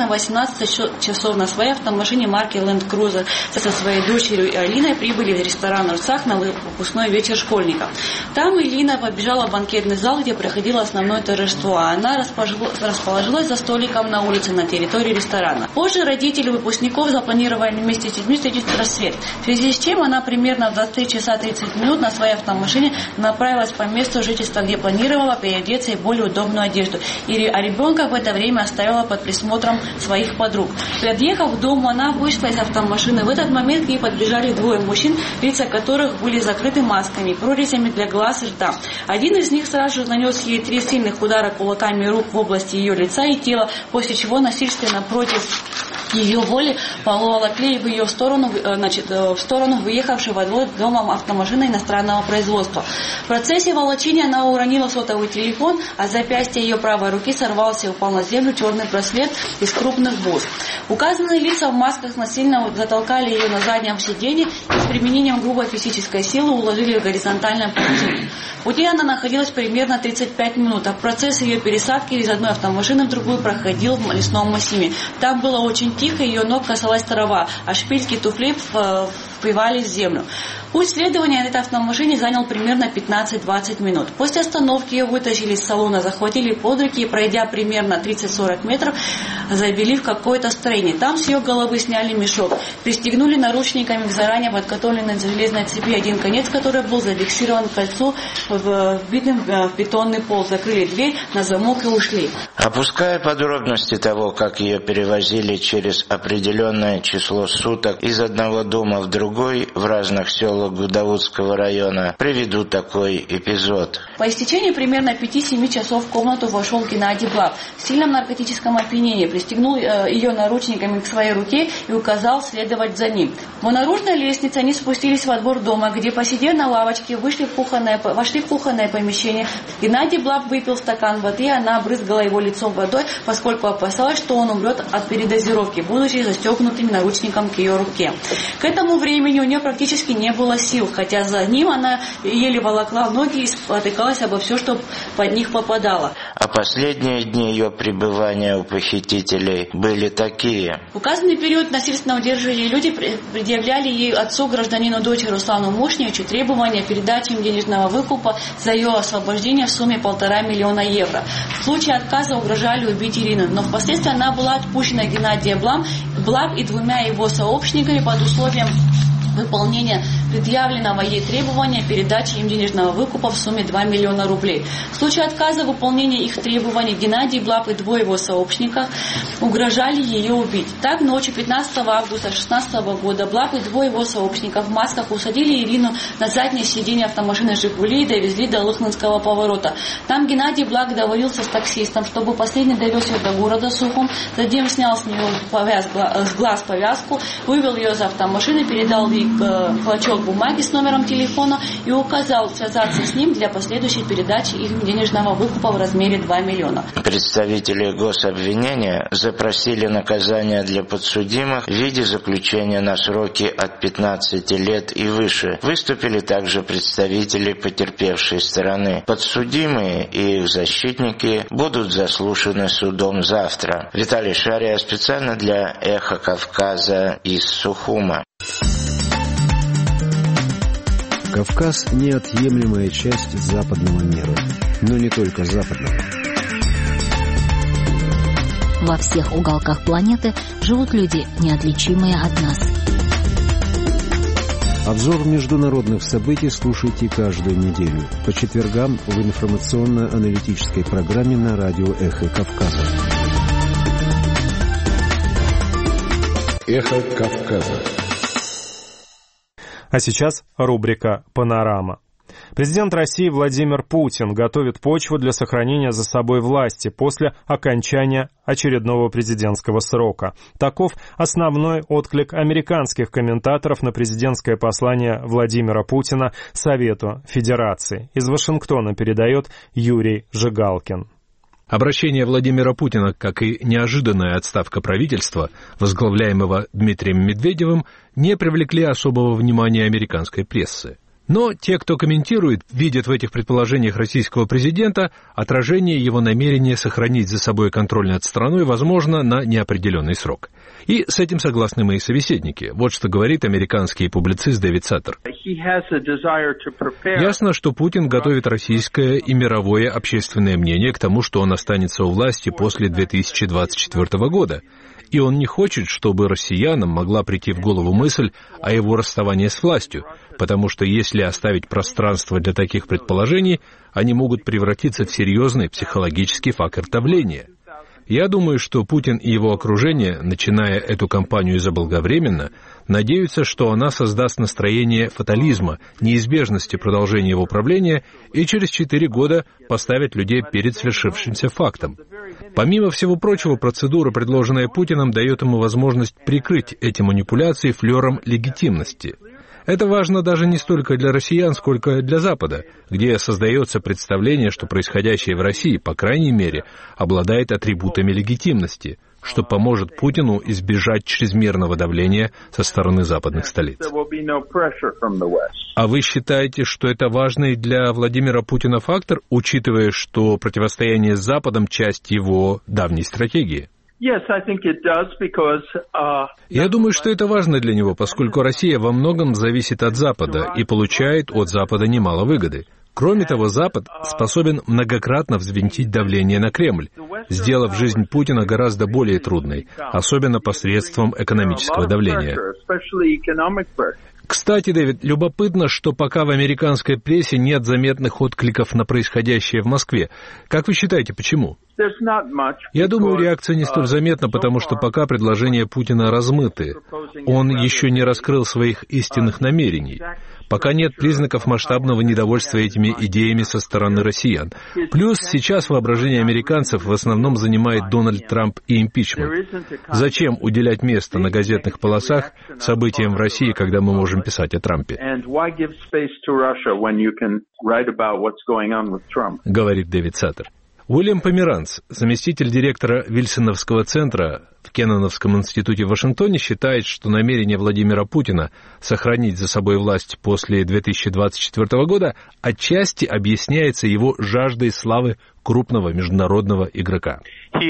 18 часов на своей автомашине марки Land Cruiser со своей дочерью Алиной прибыли в ресторан «Русах» на выпускной вечер школьников. Там Элина побежала в банкетный зал, где проходило основное торжество, а она расположилась за столиком на улице на территории ресторана. Позже родители выпускников запланировали вместе с детьми встретить рассвет, в связи с чем она примерно в 23 часа 30 минут на своей автомашине направилась по месту жительства, где планировала переодеться в более удобную одежду, а ребенка в это время оставила под присмотром своих подруг. Подъехав к дому, она вышла из автомашины. В этот момент к ней подбежали 2 мужчин, лица которых были закрыты масками, прорезями для глаз и рта. Один из них сразу же нанес ей 3 сильных удара кулаками рук в области ее лица и тела, после чего насильственно против ее воли поволокли в ее сторону, в сторону выехавшей во двор домом автомашины иностранного производства. В процессе волочения она уронила сотовый телефон, а с запястья ее правой руки сорвался и упал на землю черный браслет из крупных бус. Указанные лица в масках насильно затолкали ее на заднем сиденье и с применением грубой физической силы уложили в горизонтальном положении. В пути она находилась примерно 35 минут, а процесс ее пересадки из одной автомашины в другую проходил в лесном массиве. Там было очень тихо, ее ног касалась трава, а шпильки туфлей впивались в землю. Путь следования на этой автомашине занял примерно 15-20 минут. После остановки ее вытащили из салона, захватили под руки и, пройдя примерно 30-40 метров, завели в какое-то строение. Там с ее головы сняли мешок, пристегнули наручниками к заранее подготовленной железной цепи, один конец которой был зафиксирован к кольцу, вбитым в бетонный пол, закрыли дверь на замок и ушли. Опуская подробности того, как ее перевозили через определенное число суток из одного дома в другой в разных селах Гудаутского района, приведу такой эпизод. По истечении примерно 5-7 часов в комнату вошел Геннадий Блаб в сильном наркотическом опьянении, пристегнул ее наручниками к своей руке и указал следовать за ним. По наружной лестнице они спустились во двор дома, где, посидев на лавочке, вошли в кухонное помещение. Геннадий Блаб выпил стакан воды, и она обрызгала его лицом водой, поскольку опасалась, что он умрет от передозировки, будучи застегнутым наручником к ее руке. К этому времени у нее практически не было сил, хотя за ним она еле волокла ноги и спотыкалась обо все, что под них попадало. А последние дни ее пребывания у похитителей были такие. В указанный период насильственно удерживаемые люди предъявляли ей отцу, гражданину дочери Руслану Мушневичу, требования передачи им денежного выкупа за ее освобождение в сумме 1,5 миллиона евро. В случае отказа угрожали убить Ирину, но впоследствии она была отпущена Геннадием Блаб и 2 его сообщниками под условием выполнения предъявленного ей требования передачи им денежного выкупа в сумме 2 миллиона рублей. В случае отказа выполнения их требований Геннадий Блап и двое его сообщников угрожали ее убить. Так, ночью 15 августа 2016 года Блап и двое его сообщников в масках усадили Ирину на заднее сиденье автомашины «Жигули» и довезли до Лыхнинского поворота. Там Геннадий Блап договорился с таксистом, чтобы последний довез ее до города Сухум, затем снял с нее с глаз повязку, вывел ее из автомашины, передал ей клочок бумаги с номером телефона и указал связаться с ним для последующей передачи их денежного выкупа в размере 2 миллиона. Представители гособвинения запросили наказание для подсудимых в виде заключения на сроки от 15 лет и выше. Выступили также представители потерпевшей стороны. Подсудимые и их защитники будут заслушаны судом завтра. Виталий Шария специально для «Эхо Кавказа» из Сухума. Кавказ – неотъемлемая часть западного мира, но не только западного. Во всех уголках планеты живут люди, неотличимые от нас. Обзор международных событий слушайте каждую неделю по четвергам в информационно-аналитической программе на радио «Эхо Кавказа». «Эхо Кавказа». А сейчас рубрика «Панорама». Президент России Владимир Путин готовит почву для сохранения за собой власти после окончания очередного президентского срока. Таков основной отклик американских комментаторов на президентское послание Владимира Путина Совету Федерации. Из Вашингтона передает Юрий Жигалкин. Обращение Владимира Путина, как и неожиданная отставка правительства, возглавляемого Дмитрием Медведевым, не привлекли особого внимания американской прессы. Но те, кто комментирует, видят в этих предположениях российского президента отражение его намерения сохранить за собой контроль над страной, возможно, на неопределенный срок. И с этим согласны мои собеседники. Вот что говорит американский публицист Дэвид Саттер. Ясно, что Путин готовит российское и мировое общественное мнение к тому, что он останется у власти после 2024 года. И он не хочет, чтобы россиянам могла прийти в голову мысль о его расставании с властью, потому что если оставить пространство для таких предположений, они могут превратиться в серьезный психологический фактор давления. Я думаю, что Путин и его окружение, начиная эту кампанию заблаговременно, надеются, что она создаст настроение фатализма, неизбежности продолжения его правления и через 4 года поставит людей перед свершившимся фактом. Помимо всего прочего, процедура, предложенная Путиным, дает ему возможность прикрыть эти манипуляции флером легитимности. Это важно даже не столько для россиян, сколько для Запада, где создается представление, что происходящее в России, по крайней мере, обладает атрибутами легитимности, что поможет Путину избежать чрезмерного давления со стороны западных столиц. А вы считаете, что это важный для Владимира Путина фактор, учитывая, что противостояние с Западом – часть его давней стратегии? Я думаю, что это важно для него, поскольку Россия во многом зависит от Запада и получает от Запада немало выгоды. Кроме того, Запад способен многократно взвинтить давление на Кремль, сделав жизнь Путина гораздо более трудной, особенно посредством экономического давления. Кстати, Дэвид, любопытно, что пока в американской прессе нет заметных откликов на происходящее в Москве. Как вы считаете, почему? Я думаю, реакция не столь заметна, потому что пока предложения Путина размыты. Он еще не раскрыл своих истинных намерений. Пока нет признаков масштабного недовольства этими идеями со стороны россиян. Плюс сейчас воображение американцев в основном занимает Дональд Трамп и импичмент. Зачем уделять место на газетных полосах событиям в России, когда мы можем писать о Трампе? Говорит Дэвид Саттер. Уильям Померанц, заместитель директора Вильсоновского центра в Кенноновском институте в Вашингтоне, считает, что намерение Владимира Путина сохранить за собой власть после 2024 года отчасти объясняется его жаждой славы крупного международного игрока.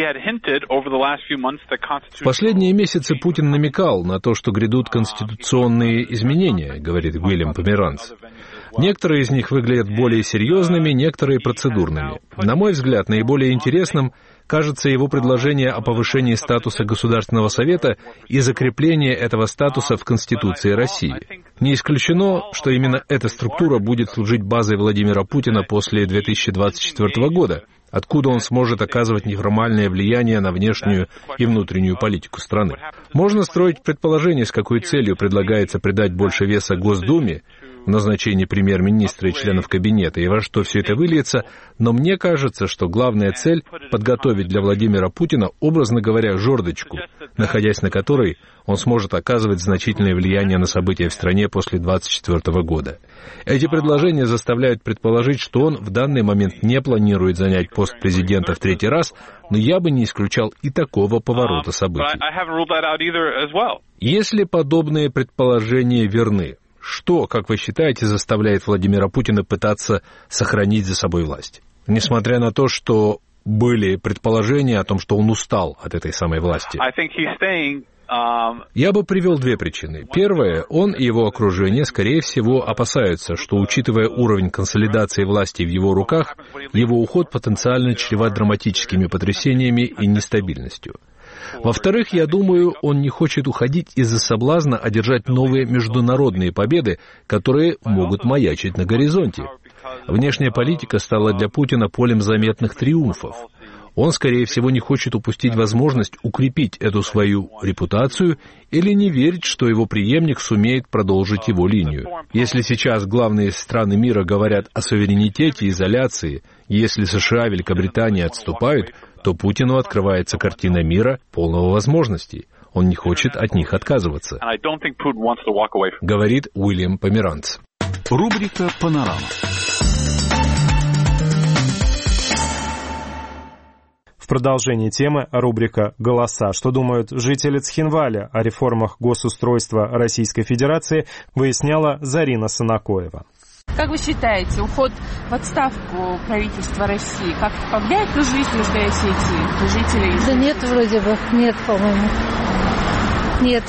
В последние месяцы Путин намекал на то, что грядут конституционные изменения, говорит Уильям Померанц. Некоторые из них выглядят более серьезными, некоторые процедурными. На мой взгляд, наиболее интересным кажется, его предложение о повышении статуса Государственного совета и закреплении этого статуса в Конституции России. Не исключено, что именно эта структура будет служить базой Владимира Путина после 2024 года, откуда он сможет оказывать неформальное влияние на внешнюю и внутреннюю политику страны. Можно строить предположение, с какой целью предлагается придать больше веса Госдуме в назначении премьер-министра и членов кабинета, и во что все это выльется, но мне кажется, что главная цель — подготовить для Владимира Путина, образно говоря, жердочку, находясь на которой он сможет оказывать значительное влияние на события в стране после 2024 года. Эти предложения заставляют предположить, что он в данный момент не планирует занять пост президента в третий раз, но я бы не исключал и такого поворота событий. Если подобные предположения верны, что, как вы считаете, заставляет Владимира Путина пытаться сохранить за собой власть? Несмотря на то, что были предположения о том, что он устал от этой самой власти. Я бы привел две причины. Первая, он и его окружение, скорее всего, опасаются, что, учитывая уровень консолидации власти в его руках, его уход потенциально чреват драматическими потрясениями и нестабильностью. Во-вторых, я думаю, он не хочет уходить из-за соблазна одержать новые международные победы, которые могут маячить на горизонте. Внешняя политика стала для Путина полем заметных триумфов. Он, скорее всего, не хочет упустить возможность укрепить эту свою репутацию или не верить, что его преемник сумеет продолжить его линию. Если сейчас главные страны мира говорят о суверенитете, изоляции, если США и Великобритания отступают, то Путину открывается картина мира, полного возможностей. Он не хочет от них отказываться. Говорит Уильям Померанц. Рубрика «Панорама». В продолжении темы рубрика «Голоса». Что думают жители Цхинваля о реформах госустройства Российской Федерации, выясняла Зарина Санакоева. Как вы считаете, уход в отставку правительства России как-то повлияет на жизнь Южной Осетии, жителей? Да нет, вроде бы. Нет, по-моему. Нет.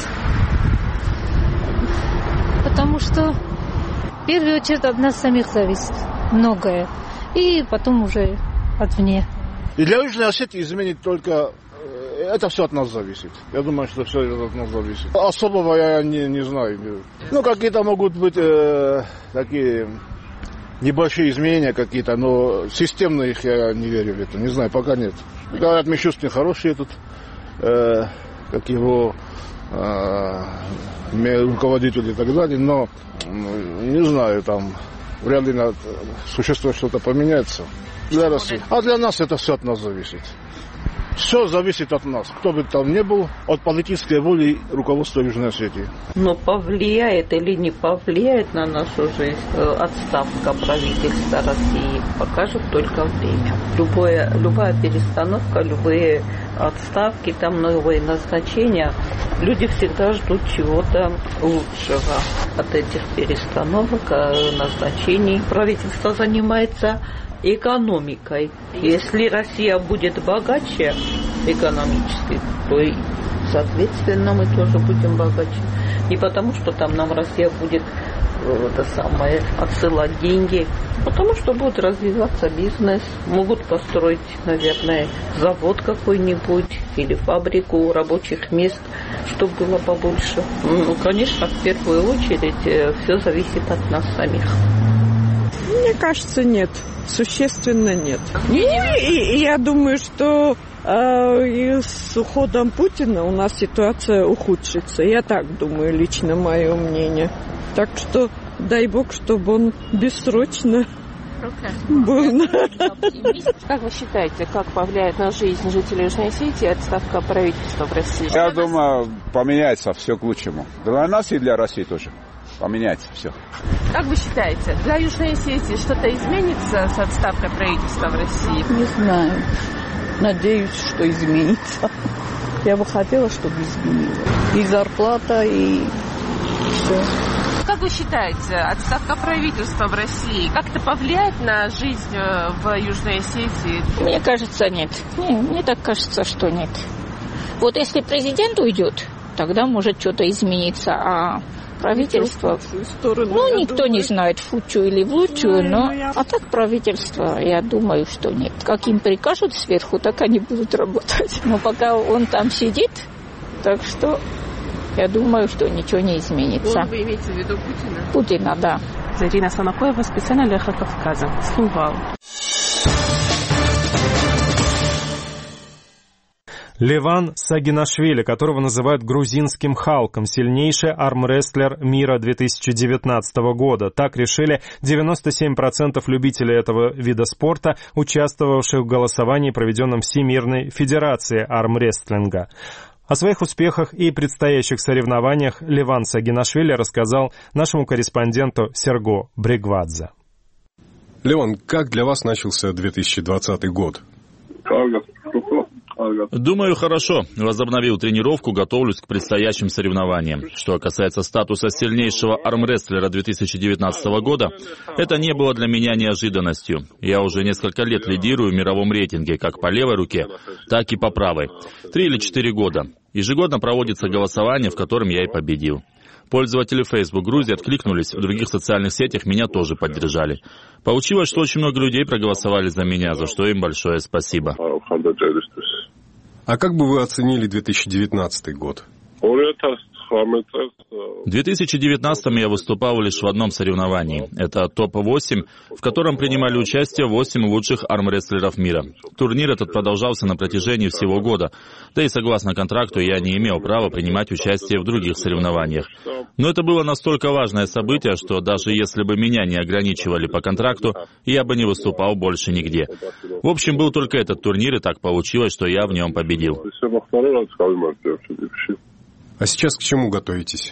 Потому что в первую очередь от нас самих зависит многое. И потом уже отвне. И для Южной Осетии изменить только... Это все от нас зависит. Я думаю, что все от нас зависит. Особого я не знаю. Ну, какие-то могут быть такие небольшие изменения какие-то, но системно их я не верю в это. Не знаю, пока нет. Говорят, Мишустин хороший этот, как его руководитель и так далее, но не знаю, там вряд ли существует что-то поменяется для России. А для нас это все от нас зависит. Все зависит от нас. Кто бы там ни был, от политической воли руководства Южной Осетии. Но повлияет или не повлияет на нашу жизнь отставка правительства России, покажет только время. Любая перестановка, любые отставки, там новые назначения, люди всегда ждут чего-то лучшего от этих перестановок, назначений. Правительство занимается экономикой. Если Россия будет богаче экономически, то и, соответственно, мы тоже будем богаче. Не потому, что там нам Россия будет отсылать деньги, потому что будет развиваться бизнес, могут построить, наверное, завод какой-нибудь или фабрику рабочих мест, чтобы было побольше. Ну, конечно, в первую очередь все зависит от нас самих. Мне кажется, нет. Существенно нет. И я думаю, что с уходом Путина у нас ситуация ухудшится. Я так думаю, лично мое мнение. Так что дай бог, чтобы он бессрочно был. Как вы считаете, как повлияет на жизнь жителей Южной Осетии отставка правительства в России? Я думаю, поменяется все к лучшему. Для нас и для России тоже. Поменяется все. Как вы считаете, для Южной Осетии что-то изменится с отставкой правительства в России? Не знаю. Надеюсь, что изменится. Я бы хотела, чтобы изменилось. И зарплата, и все. Как вы считаете, отставка правительства в России как-то повлияет на жизнь в Южной Осетии? Мне кажется, нет. Мне так кажется, что нет. Вот если президент уйдет, тогда может что-то измениться, а правительство, никто не знает, в худшую или в лучшую, но а так правительство, я думаю, что нет. Как им прикажут сверху, так они будут работать. Но пока он там сидит, так что я думаю, что ничего не изменится. Вы имеете в виду Путина? Путина, да. Зарина Санакоева, специально для «Эхо Кавказа». Схинвал. Леван Сагинашвили, которого называют грузинским Халком, сильнейший армрестлер мира 2019 года. Так решили 97% любителей этого вида спорта, участвовавших в голосовании, проведенном Всемирной Федерацией армрестлинга. О своих успехах и предстоящих соревнованиях Леван Сагинашвили рассказал нашему корреспонденту Серго Бригвадзе. Леван, как для вас начался 2020 год? Думаю, хорошо. Возобновил тренировку, готовлюсь к предстоящим соревнованиям. Что касается статуса сильнейшего армрестлера 2019 года, это не было для меня неожиданностью. Я уже несколько лет лидирую в мировом рейтинге как по левой руке, так и по правой. 3 или 4 года. Ежегодно проводится голосование, в котором я и победил. Пользователи Facebook Грузии откликнулись, в других социальных сетях меня тоже поддержали. Получилось, что очень много людей проголосовали за меня, за что им большое спасибо. А как бы вы оценили 2019 год? В 2019 я выступал лишь в одном соревновании. Это топ-8, в котором принимали участие 8 лучших армрестлеров мира. Турнир этот продолжался на протяжении всего года. Да и согласно контракту я не имел права принимать участие в других соревнованиях. Но это было настолько важное событие, что даже если бы меня не ограничивали по контракту, я бы не выступал больше нигде. В общем, был только этот турнир, и так получилось, что я в нем победил. А сейчас к чему готовитесь?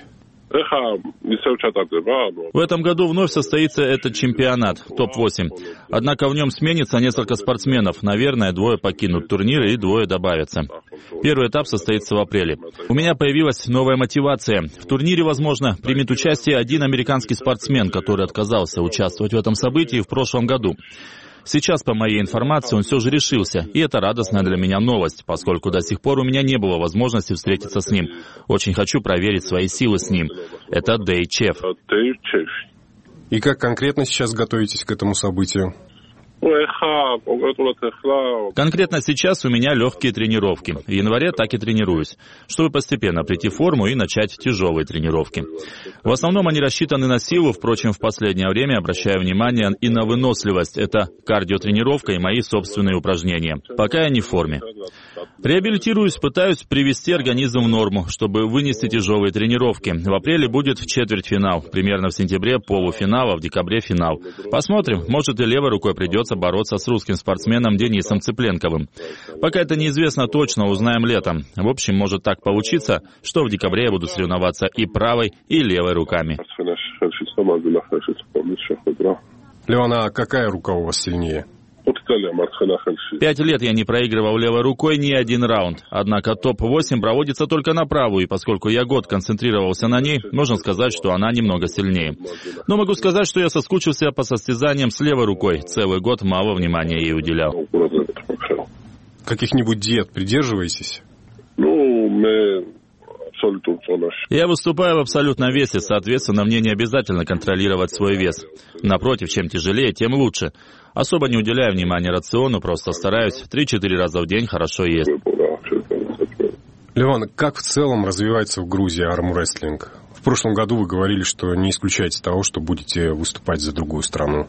В этом году вновь состоится этот чемпионат, топ-8. Однако в нем сменится несколько спортсменов. Наверное, 2 покинут турнир и 2 добавятся. Первый этап состоится в апреле. У меня появилась новая мотивация. В турнире, возможно, примет участие один американский спортсмен, который отказался участвовать в этом событии в прошлом году. Сейчас, по моей информации, он все же решился, и это радостная для меня новость, поскольку до сих пор у меня не было возможности встретиться с ним. Очень хочу проверить свои силы с ним. Это Дэй Чеф. И как конкретно сейчас готовитесь к этому событию? Конкретно сейчас у меня легкие тренировки. В январе так и тренируюсь, чтобы постепенно прийти в форму и начать тяжелые тренировки. В основном они рассчитаны на силу, впрочем, в последнее время обращаю внимание и на выносливость. Это кардиотренировка и мои собственные упражнения. Пока я не в форме. Реабилитируюсь, пытаюсь привести организм в норму, чтобы вынести тяжелые тренировки. В апреле будет четвертьфинал, примерно в сентябре полуфинал, а в декабре финал. Посмотрим, может и левой рукой придется бороться с русским спортсменом Денисом Цыпленковым. Пока это неизвестно точно, узнаем летом. В общем, может так получиться, что в декабре я буду соревноваться и правой, и левой руками. Леон, а какая рука у вас сильнее? 5 лет я не проигрывал левой рукой ни один раунд. Однако топ-8 проводится только на правую, и поскольку я год концентрировался на ней, можно сказать, что она немного сильнее. Но могу сказать, что я соскучился по состязаниям с левой рукой. Целый год мало внимания ей уделял. Каких-нибудь диет придерживаетесь? Я выступаю в абсолютном весе, соответственно, мне не обязательно контролировать свой вес. Напротив, чем тяжелее, тем лучше. Особо не уделяю внимания рациону, просто стараюсь 3-4 раза в день хорошо есть. Леван, как в целом развивается в Грузии армрестлинг? В прошлом году вы говорили, что не исключаете того, что будете выступать за другую страну.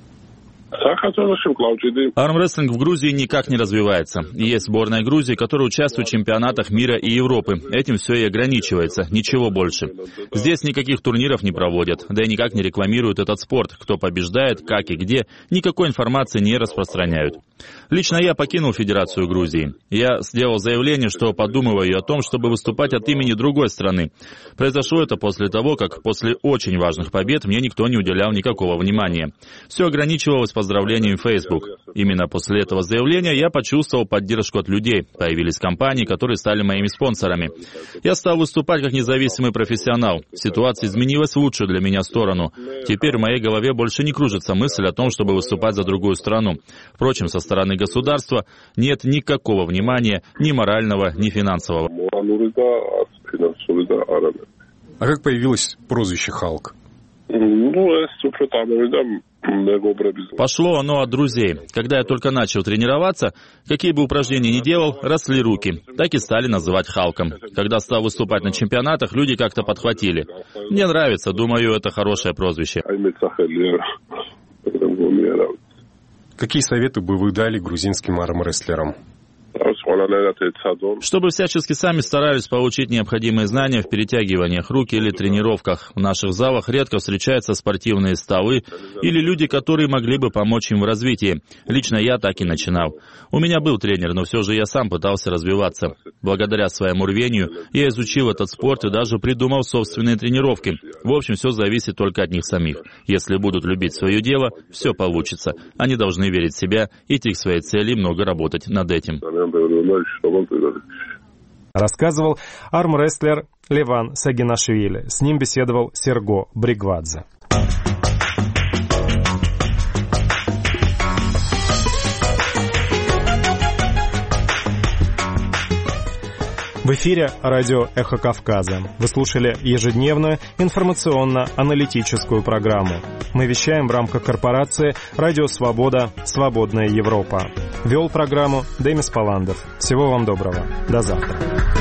Армрестлинг в Грузии никак не развивается. Есть сборная Грузии, которая участвует в чемпионатах мира и Европы. Этим все и ограничивается, ничего больше. Здесь никаких турниров не проводят, да и никак не рекламируют этот спорт. Кто побеждает, как и где, никакой информации не распространяют. Лично я покинул Федерацию Грузии. Я сделал заявление, что подумываю о том, чтобы выступать от имени другой страны. Произошло это после того, как после очень важных побед мне никто не уделял никакого внимания. Все ограничивалось поздравлениями в Facebook. Именно после этого заявления я почувствовал поддержку от людей. Появились компании, которые стали моими спонсорами. Я стал выступать как независимый профессионал. Ситуация изменилась в лучшую для меня сторону. Теперь в моей голове больше не кружится мысль о том, чтобы выступать за другую страну. Впрочем, со стороны государства нет никакого внимания, ни морального, ни финансового. А как появилось прозвище «Халк»? Пошло оно от друзей. Когда я только начал тренироваться, какие бы упражнения ни делал, росли руки. Так и стали называть Халком. Когда стал выступать на чемпионатах, люди как-то подхватили. Мне нравится, думаю, это хорошее прозвище. Какие советы бы вы дали грузинским армрестлерам? Чтобы всячески сами старались получить необходимые знания в перетягиваниях рук или тренировках. В наших залах редко встречаются спортивные столы или люди, которые могли бы помочь им в развитии. Лично я так и начинал. У меня был тренер, но все же я сам пытался развиваться. Благодаря своему рвению я изучил этот спорт и даже придумал собственные тренировки. В общем, все зависит только от них самих. Если будут любить свое дело, все получится. Они должны верить в себя, идти к своей цели и много работать над этим. Рассказывал армрестлер Леван Сагинашвили. С ним беседовал Серго Бригвадзе. В эфире радио «Эхо Кавказа». Вы слушали ежедневную информационно-аналитическую программу. Мы вещаем в рамках корпорации «Радио Свобода. Свободная Европа». Вел программу Демис Паландов. Всего вам доброго. До завтра.